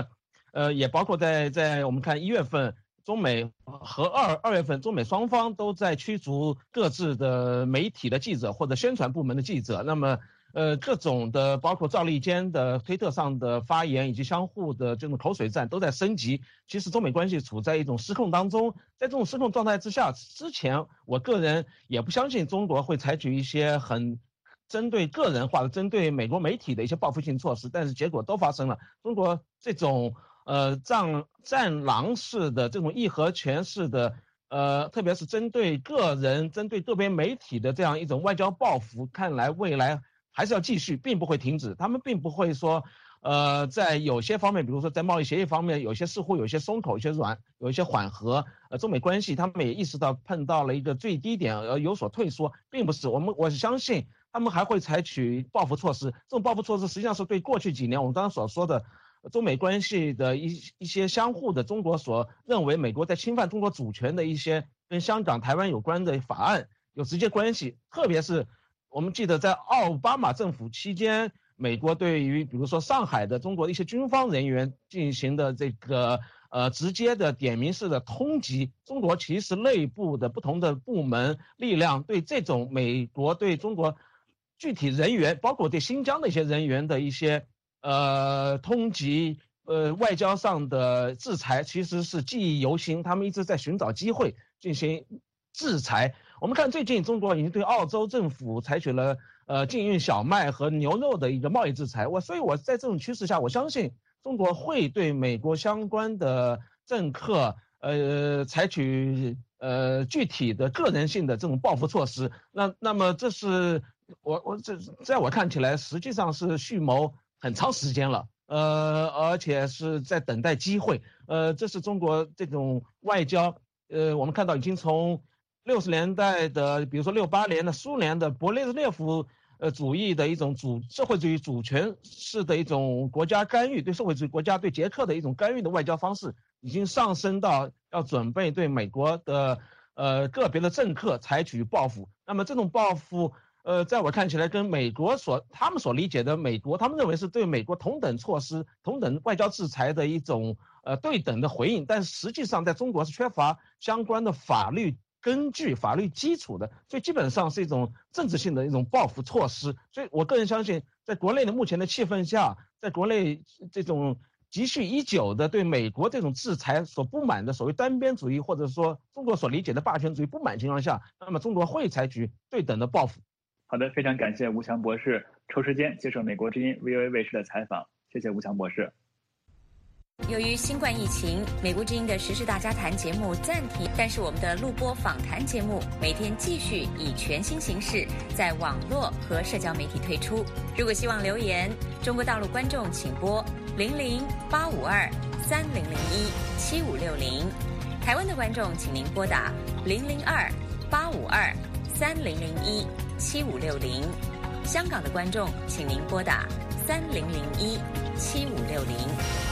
呃，也包括在在我们看一月份，中美和二二月份，中美双方都在驱逐各自的媒体的记者或者宣传部门的记者。那么，呃，各种的包括赵立坚的推特上的发言，以及相互的这种口水战都在升级。其实中美关系处在一种失控当中，在这种失控状态之下，之前我个人也不相信中国会采取一些很针对个人化的、针对美国媒体的一些报复性措施，但是结果都发生了。中国这种呃战战狼式的这种义和拳式的，呃，特别是针对个人、针对个别媒体的这样一种外交报复，看来未来还是要继续，并不会停止。他们并不会说，呃，在有些方面，比如说在贸易协议方面，有些似乎有些松口，有些软，有一些缓和。呃，中美关系他们也意识到碰到了一个最低点，而有所退缩，并不是我们，我相信他们还会采取报复措施。这种报复措施实际上是对过去几年我们刚刚所说的中美关系的一一些相互的中国所认为美国在侵犯中国主权的一些跟香港、台湾有关的法案有直接关系。特别是我们记得在奥巴马政府期间，美国对于比如说上海的中国的一些军方人员进行的这个呃直接的点名式的通缉，中国其实内部的不同的部门力量对这种美国对中国具体人员，包括对新疆的一些人员的一些呃通缉，呃外交上的制裁，其实是记忆犹新。他们一直在寻找机会进行制裁。我们看最近中国已经对澳洲政府采取了呃禁运小麦和牛肉的一个贸易制裁。我所以我在这种趋势下，我相信中国会对美国相关的政客呃采取呃具体的个人性的这种报复措施。那那么这是我我这在我看起来实际上是蓄谋很长时间了，呃，而且是在等待机会。呃，这是中国这种外交，呃，我们看到已经从六十年代的，比如说六八年的苏联的勃列日涅夫呃主义的一种主社会主义主权式的一种国家干预，对社会主义国家对捷克的一种干预的外交方式，已经上升到要准备对美国的呃个别的政客采取报复。那么这种报复，呃，在我看起来跟美国所他们所理解的美国，他们认为是对美国同等措施、同等外交制裁的一种呃对等的回应，但实际上在中国是缺乏相关的法律根据、法律基础的，所以基本上是一种政治性的一种报复措施。所以我个人相信，在国内的目前的气氛下，在国内这种积蓄已久的对美国这种制裁所不满的所谓单边主义，或者说中国所理解的霸权主义不满情况下，那么中国会采取对等的报复。 好的，非常感谢吴强博士抽时间接受美国之音 V O A 卫视的采访，谢谢吴强博士。 由于新冠疫情，美国之音的时事大家谈节目暂停，但是我们的录播访谈节目每天继续以全新形式在网络和社交媒体推出。如果希望留言，中国大陆观众请拨零零八五二三零零一七五六零，台湾的观众请您拨打零零二八五二三零零一七五六零，香港的观众请您拨打三零零一七五六零。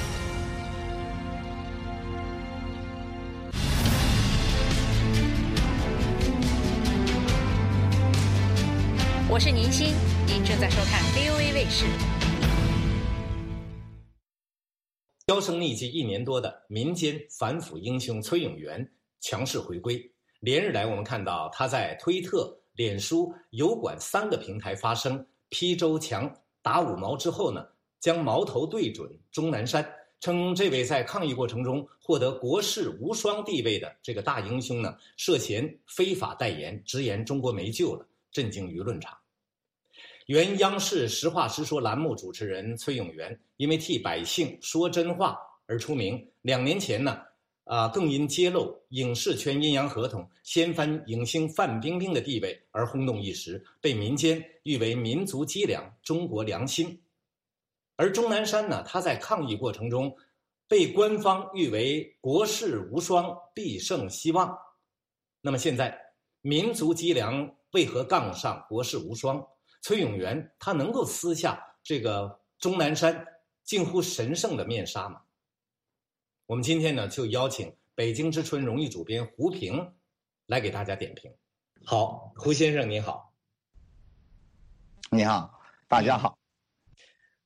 我是宁欣，您正在收看 V O A 卫视。 销声匿迹一年多的民间反腐英雄崔永元强势回归。连日来，我们看到他在推特、脸书、油管三个平台发声，批周强、打五毛之后呢，将矛头对准钟南山，称这位在抗议过程中获得国士无双地位的这个大英雄呢，涉嫌非法代言，直言中国没救了，震惊舆论场。原央视实话实说栏目主持人崔永元，因为替百姓说真话而出名。两年前呢，啊，更因揭露影视圈阴阳合同，掀翻影星范冰冰的地位而轰动一时，被民间誉为民族脊梁、中国良心。而钟南山呢，他在抗议过程中被官方誉为国士无双、必胜希望。那么现在，民族脊梁为何杠上国士无双？崔永元他能够撕下这个钟南山近乎神圣的面纱吗？我们今天呢，就邀请北京之春荣誉主编胡平来给大家点评。好，胡先生你好。 你好，大家好。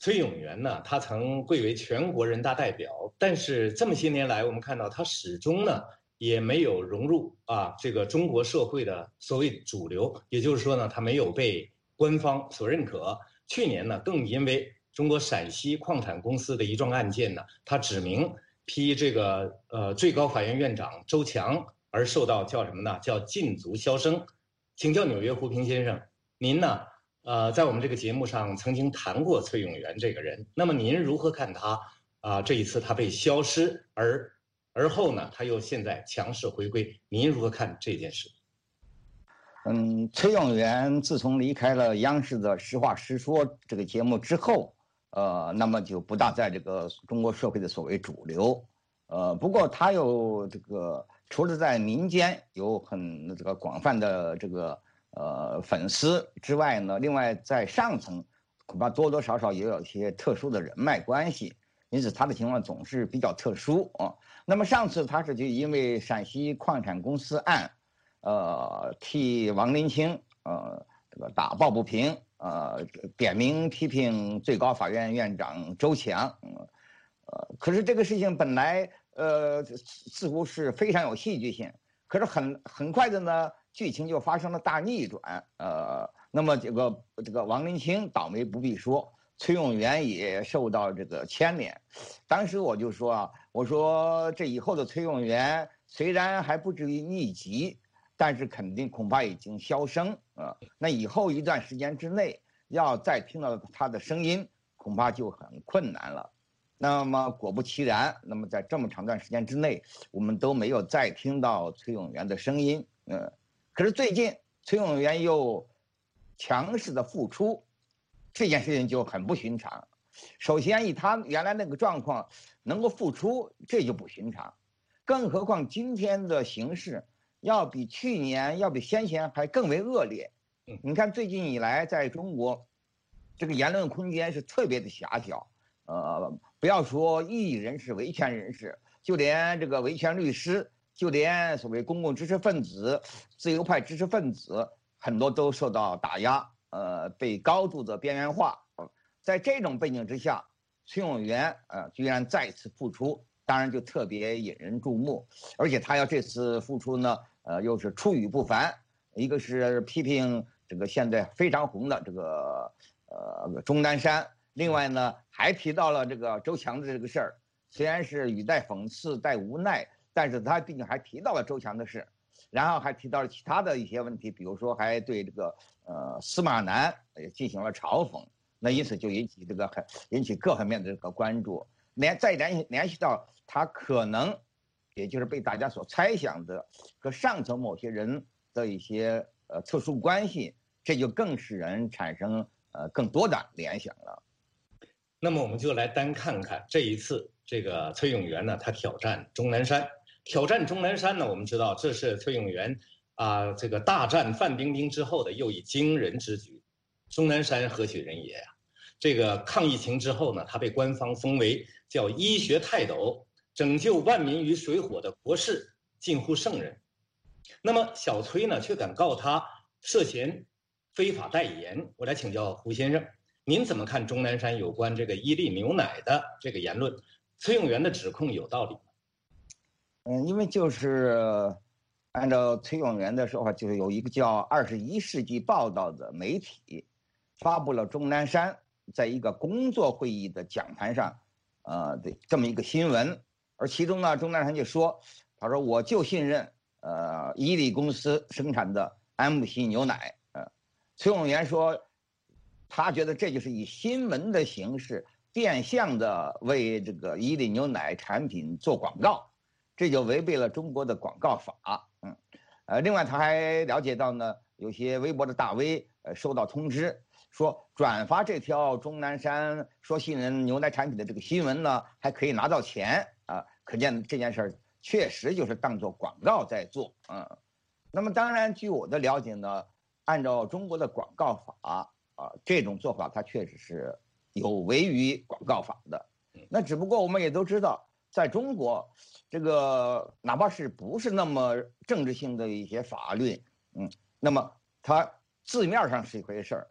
崔永元呢，他曾贵为全国人大代表，但是这么些年来，我们看到他始终呢也没有融入啊这个中国社会的所谓主流，也就是说呢，他没有被官方所认可。去年呢，更因为中国陕西矿产公司的一桩案件呢，他指名批这个呃最高法院院长周强，而受到叫什么呢？叫禁足销声。请教纽约胡平先生，您呢？呃，在我们这个节目上曾经谈过崔永元这个人，那么您如何看他啊、呃？这一次他被消失，而而后呢，他又现在强势回归，您如何看这件事？ 嗯，崔永元自从离开了央视的《实话实说》这个节目之后，呃，那么就不大在这个中国社会的所谓主流。呃，不过他有这个除了在民间有很这个广泛的这个。呃，粉丝之外呢，另外在上层恐怕多多少少也有一些特殊的人脉关系，因此他的情况总是比较特殊啊。那么上次他是就因为陕西矿产公司案，呃，替王林清呃这个打抱不平，呃，点名批评最高法院院长周强，呃，可是这个事情本来呃似乎是非常有戏剧性，可是很很快的呢。剧情就发生了大逆转，呃，那么这个这个王林清倒霉不必说，崔永元也受到这个牵连。当时我就说啊，我说这以后的崔永元虽然还不至于逆极，但是肯定恐怕已经销声啊、呃。那以后一段时间之内，要再听到他的声音，恐怕就很困难了。那么果不其然，那么在这么长段时间之内，我们都没有再听到崔永元的声音，呃。可是最近崔永元又强势的复出，这件事情就很不寻常。首先以他原来那个状况能够复出，这就不寻常，更何况今天的形势要比去年要比先前还更为恶劣。你看最近以来在中国这个言论空间是特别的狭小，呃，不要说异议人士维权人士，就连这个维权律师，就连所谓公共知识分子、自由派知识分子，很多都受到打压，呃，被高度的边缘化。在这种背景之下，崔永元呃居然再次复出，当然就特别引人注目。而且他要这次复出呢，呃，又是出语不凡，一个是批评这个现在非常红的这个呃钟南山，另外呢还提到了这个周强的这个事儿，虽然是语带讽刺、带无奈。但是他毕竟还提到了周强的事，然后还提到了其他的一些问题，比如说还对这个呃司马南也进行了嘲讽，那因此就引起这个很引起各方面的这个关注，连再联系联系到他可能，也就是被大家所猜想的和上层某些人的一些呃特殊关系，这就更使人产生呃更多的联想了。 那么我们就来单看看这一次这个崔永元呢，他挑战钟南山。挑战钟南山呢，我们知道这是崔永元啊、呃，这个大战范冰冰之后的又一惊人之举。钟南山何许人也呀、啊？这个抗疫情之后呢，他被官方封为叫医学泰斗，拯救万民于水火的国士，近乎圣人。那么小崔呢，却敢告他涉嫌非法代言。我来请教胡先生，您怎么看钟南山有关这个伊利牛奶的这个言论？崔永元的指控有道理吗？ 嗯，因为就是按照崔永元的说法，就是有一个叫《二十一世纪报道》的媒体发布了钟南山在一个工作会议的讲坛上，呃的这么一个新闻。而其中呢，钟南山就说，他说我就信任呃伊利公司生产的 M 型牛奶。呃，崔永元说，他觉得这就是以新闻的形式变相的为这个伊利牛奶产品做广告。这就违背了中国的广告法，嗯，呃，另外他还了解到呢，有些微博的大 V 呃收到通知，说转发这条钟南山说信任牛奶产品的这个新闻呢，还可以拿到钱啊、呃，可见这件事儿确实就是当做广告在做，嗯，那么当然，据我的了解呢，按照中国的广告法啊、呃，这种做法它确实是有违于广告法的，那只不过我们也都知道，在中国。这个哪怕是不是那么政治性的一些法律，嗯，那么它字面上是一回事儿，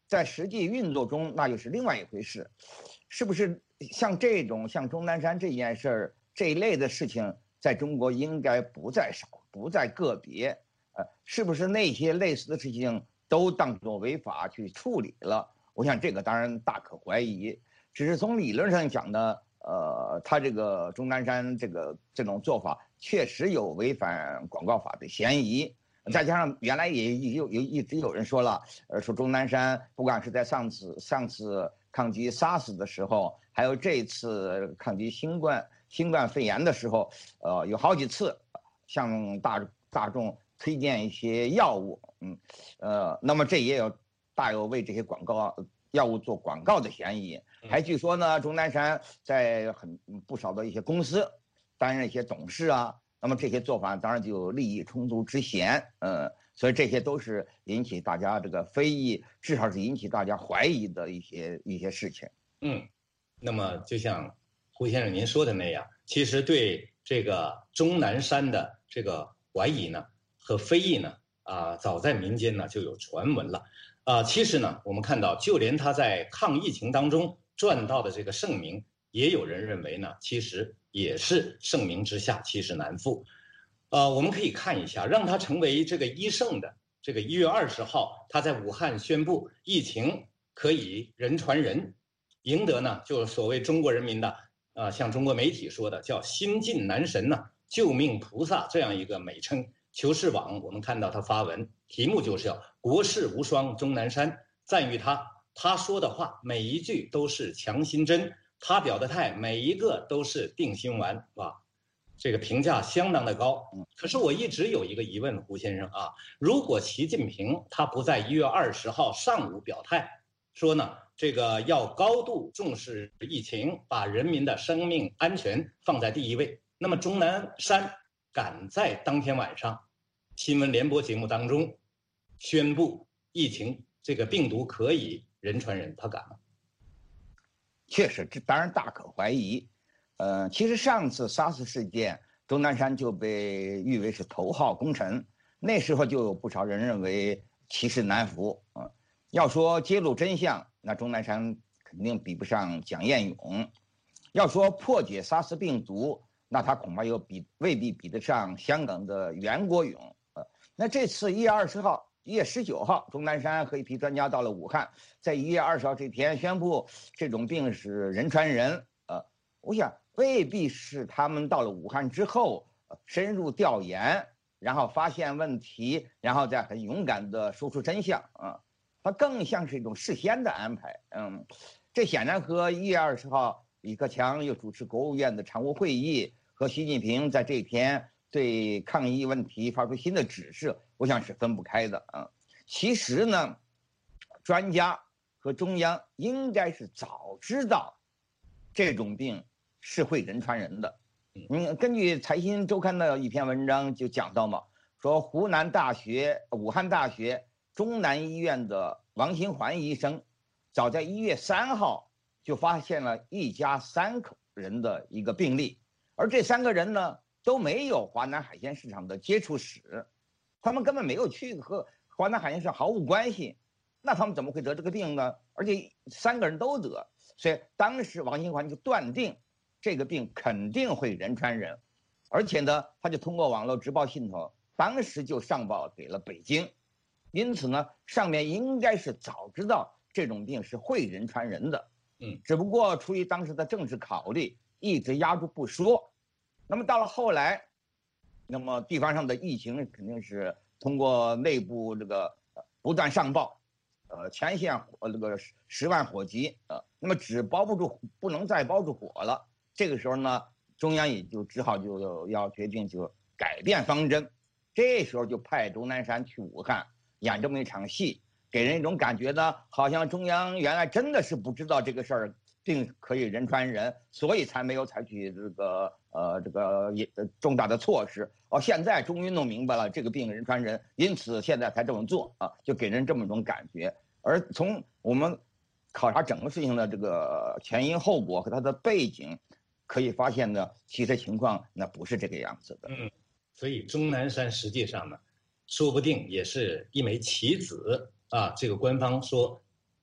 在实际运作中那又是另外一回事。是不是像这种像钟南山这件事儿这一类的事情，在中国应该不在少不在个别？呃，是不是那些类似的事情都当作违法去处理了？我想这个当然大可怀疑。只是从理论上讲呢，呃，他这个钟南山这个这种做法确实有违反广告法的嫌疑。再加上原来也有有一直有人说了，呃，说钟南山不管是在上次上次抗击 SARS 的时候，还有这次抗击新冠新冠肺炎的时候，呃，有好几次向大大众推荐一些药物，嗯，呃，那么这也有大有为这些广告药物做广告的嫌疑。还据说呢，钟南山在很不少的一些公司担任一些董事啊。那么这些做法当然就有利益冲突之嫌，呃，所以这些都是引起大家这个非议，至少是引起大家怀疑的一些一些事情。 嗯，那么就像胡先生您说的那样，其实对这个钟南山的这个怀疑呢和非议呢，啊、呃，早在民间呢就有传闻了，啊、呃，其实呢我们看到，就连他在抗疫情当中赚到的这个盛名，也有人认为呢，其实也是盛名之下其实难副。呃，我们可以看一下，让他成为这个医圣的这个一月二十号，他在武汉宣布疫情可以人传人，赢得呢就是所谓中国人民的啊、呃，像中国媒体说的叫新晋男神呢、救命菩萨这样一个美称。求是网我们看到他发文，题目就是要国士无双钟南山，赞誉他，他说的话每一句都是强心针。他表的态每一个都是定心丸，啊，这个评价相当的高。可是我一直有一个疑问，胡先生啊，如果习近平他不在一月二十号上午表态，说呢这个要高度重视疫情，把人民的生命安全放在第一位，那么钟南山敢在当天晚上新闻联播节目当中宣布疫情这个病毒可以人传人，他敢吗？ 确实，这当然大可怀疑。呃，其实上次 SARS 事件，钟南山就被誉为是头号功臣，那时候就有不少人认为其势难服啊、呃。要说揭露真相，那钟南山肯定比不上蒋彦勇；要说破解 SARS 病毒，那他恐怕又比未必比得上香港的袁国勇。呃，那这次一月二十号。一月十九号，钟南山和一批专家到了武汉，在一月二十号这天宣布这种病是人传人。呃，我想未必是他们到了武汉之后、呃、深入调研，然后发现问题，然后再很勇敢地说出真相啊。它更像是一种事先的安排。嗯，这显然和一月二十号李克强又主持国务院的常务会议，和习近平在这天对抗疫问题发出新的指示，我想是分不开的啊。其实呢，专家和中央应该是早知道这种病是会人传人的。嗯，根据财新周刊的一篇文章就讲到嘛，说湖南大学、武汉大学中南医院的王新环医生，早在一月三号就发现了一家三口人的一个病例，而这三个人呢，都没有华南海鲜市场的接触史，他们根本没有去，和华南海鲜市场毫无关系，那他们怎么会得这个病呢？而且三个人都得，所以当时王新环就断定这个病肯定会人传人，而且呢，他就通过网络直报信头，当时就上报给了北京，因此呢，上面应该是早知道这种病是会人传人的， 嗯， 只不过出于当时的政治考虑，一直压住不说。那么到了后来，那么地方上的疫情肯定是通过内部这个不断上报，呃，前线呃这个十万火急呃，那么纸包不住，不能再包住火了。这个时候呢，中央也就只好就要决定就改变方针，这时候就派钟南山去武汉演这么一场戏，给人一种感觉呢，好像中央原来真的是不知道这个事儿病可以人传人，所以才没有采取这个呃这个也重大的措施。哦，现在终于弄明白了这个病人传人，因此现在才这么做啊，就给人这么一种感觉。而从我们考察整个事情的这个前因后果和它的背景，可以发现呢，其实情况那不是这个样子的。 嗯，所以钟南山实际上呢，说不定也是一枚棋子啊。这个官方说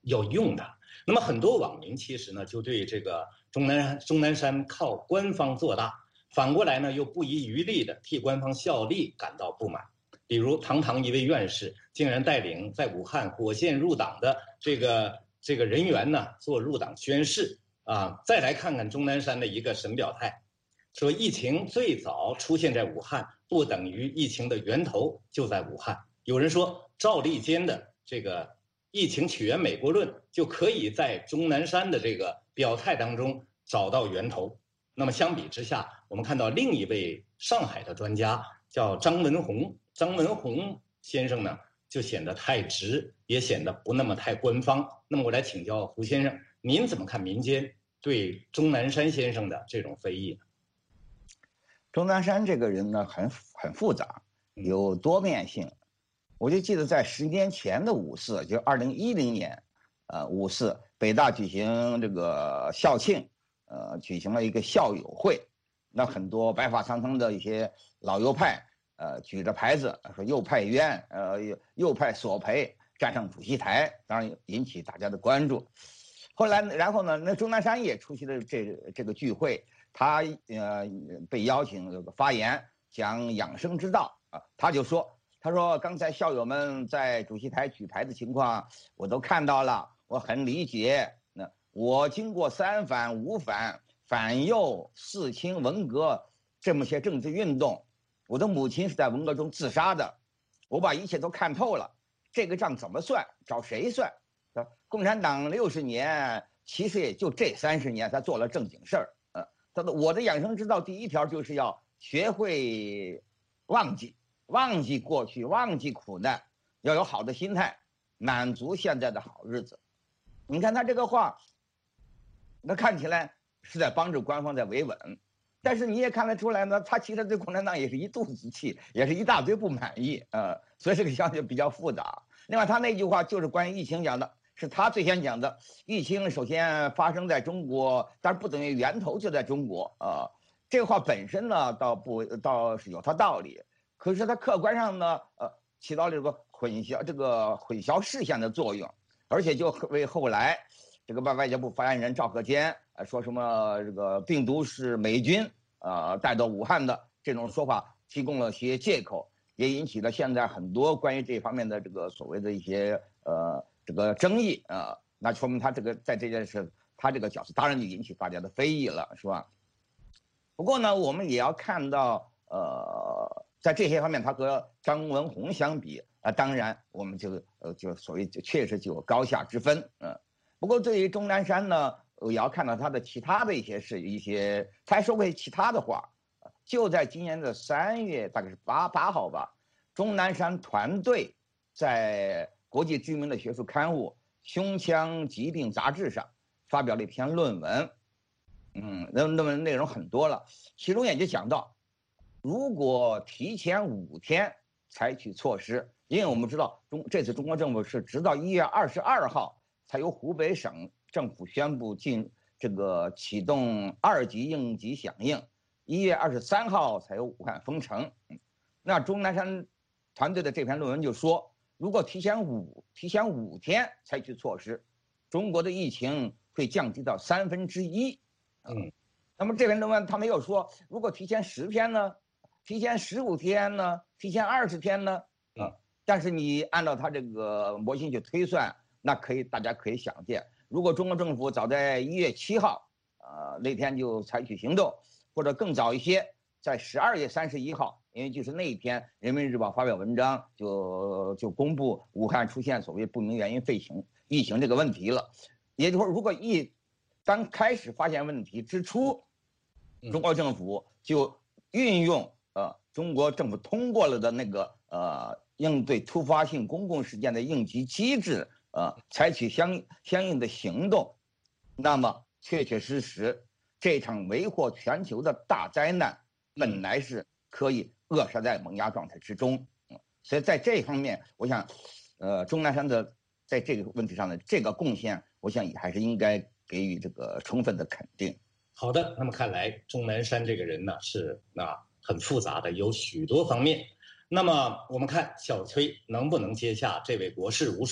要用它。那么很多网民其实呢，就对这个钟南钟南山靠官方做大，反过来呢又不遗余力的替官方效力感到不满。比如堂堂一位院士，竟然带领在武汉火线入党的这个这个人员呢做入党宣誓啊。再来看看钟南山的一个神表态，说疫情最早出现在武汉，不等于疫情的源头就在武汉。有人说赵立坚的这个疫情起源美国论就可以在钟南山的这个表态当中找到源头。那么相比之下，我们看到另一位上海的专家叫张文宏，张文宏先生呢就显得太直，也显得不那么太官方。那么我来请教胡先生，您怎么看民间对钟南山先生的这种非议呢？ 钟南山这个人呢，很很复杂，有多面性。我就记得在十年前的五四，就二零一零年，呃，五四北大举行这个校庆，呃，举行了一个校友会，那很多白发苍苍的一些老右派，呃，举着牌子说右派冤，呃，右派索赔，站上主席台，当然引起大家的关注。后来，然后呢，那钟南山也出席了这这个聚会，他呃被邀请这个发言，讲养生之道啊，他就说。他说：“刚才校友们在主席台举牌的情况，我都看到了，我很理解。那我经过三反、五反、反右、四清、文革这么些政治运动，我的母亲是在文革中自杀的，我把一切都看透了。这个账怎么算？找谁算？啊，共产党六十年，其实也就这三十年才做了正经事儿。呃，他说我的养生之道第一条就是要学会忘记。”忘记过去，忘记苦难，要有好的心态，满足现在的好日子。你看他这个话，那看起来是在帮助官方在维稳，但是你也看得出来呢，他其实对共产党也是一肚子气，也是一大堆不满意，呃，所以这个消息比较复杂。另外，他那句话就是关于疫情讲的，是他最先讲的。疫情首先发生在中国，但是不等于源头就在中国啊、呃。这个话本身呢，倒不倒是有它道理。可是它客观上呢，呃，起到了这个混淆、这个混淆视线的作用，而且就为后来这个外外交部发言人赵克坚呃说什么这个病毒是美军呃带到武汉的这种说法提供了些借口，也引起了现在很多关于这方面的这个所谓的一些呃这个争议啊、呃，那说明他这个在这件事他这个角色当然就引起大家的非议了，是吧？不过呢，我们也要看到呃。在这些方面，他和张文宏相比啊、呃，当然我们就呃就所谓就确实就有高下之分，嗯、呃。不过对于钟南山呢，也要看到他的其他的一些事，一些他还说过其他的话。就在今年的三月，大概是八八号吧，钟南山团队在国际知名的学术刊物《胸腔疾病杂志》上发表了一篇论文，嗯，那论文内容很多了，其中也就讲到。如果提前五天采取措施，因为我们知道中这次中国政府是直到一月二十二号才由湖北省政府宣布进这个启动二级应急响应，一月二十三号才由武汉封城。那钟南山团队的这篇论文就说，如果提前五提前五天采取措施，中国的疫情会降低到三分之一。嗯，那么这篇论文他没有说，如果提前十天呢？提前十五天呢？提前二十天呢？啊，但是你按照他这个模型去推算，那可以大家可以想见，如果中国政府早在一月七号，呃那天就采取行动，或者更早一些，在十二月三十一号，因为就是那一天，《人民日报》发表文章就就公布武汉出现所谓不明原因肺情疫情这个问题了，也就是说，如果一刚开始发现问题之初，中国政府就运用。呃，中国政府通过了的那个呃应对突发性公共事件的应急机制，呃，采取相相应的行动，那么确确实实，这场为祸全球的大灾难本来是可以扼杀在萌芽状态之中。嗯，所以在这方面，我想，呃，钟南山的在这个问题上的这个贡献，我想也还是应该给予这个充分的肯定。 好的，那么看来钟南山这个人呢是啊。很复杂的，有许多方面。那么我们看小崔能不能接下这位国士无双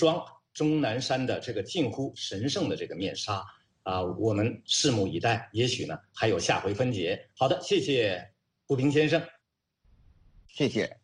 钟南山的这个近乎神圣的这个面纱啊，我们拭目以待，也许呢还有下回分解。好的，谢谢步兵先生， 谢谢。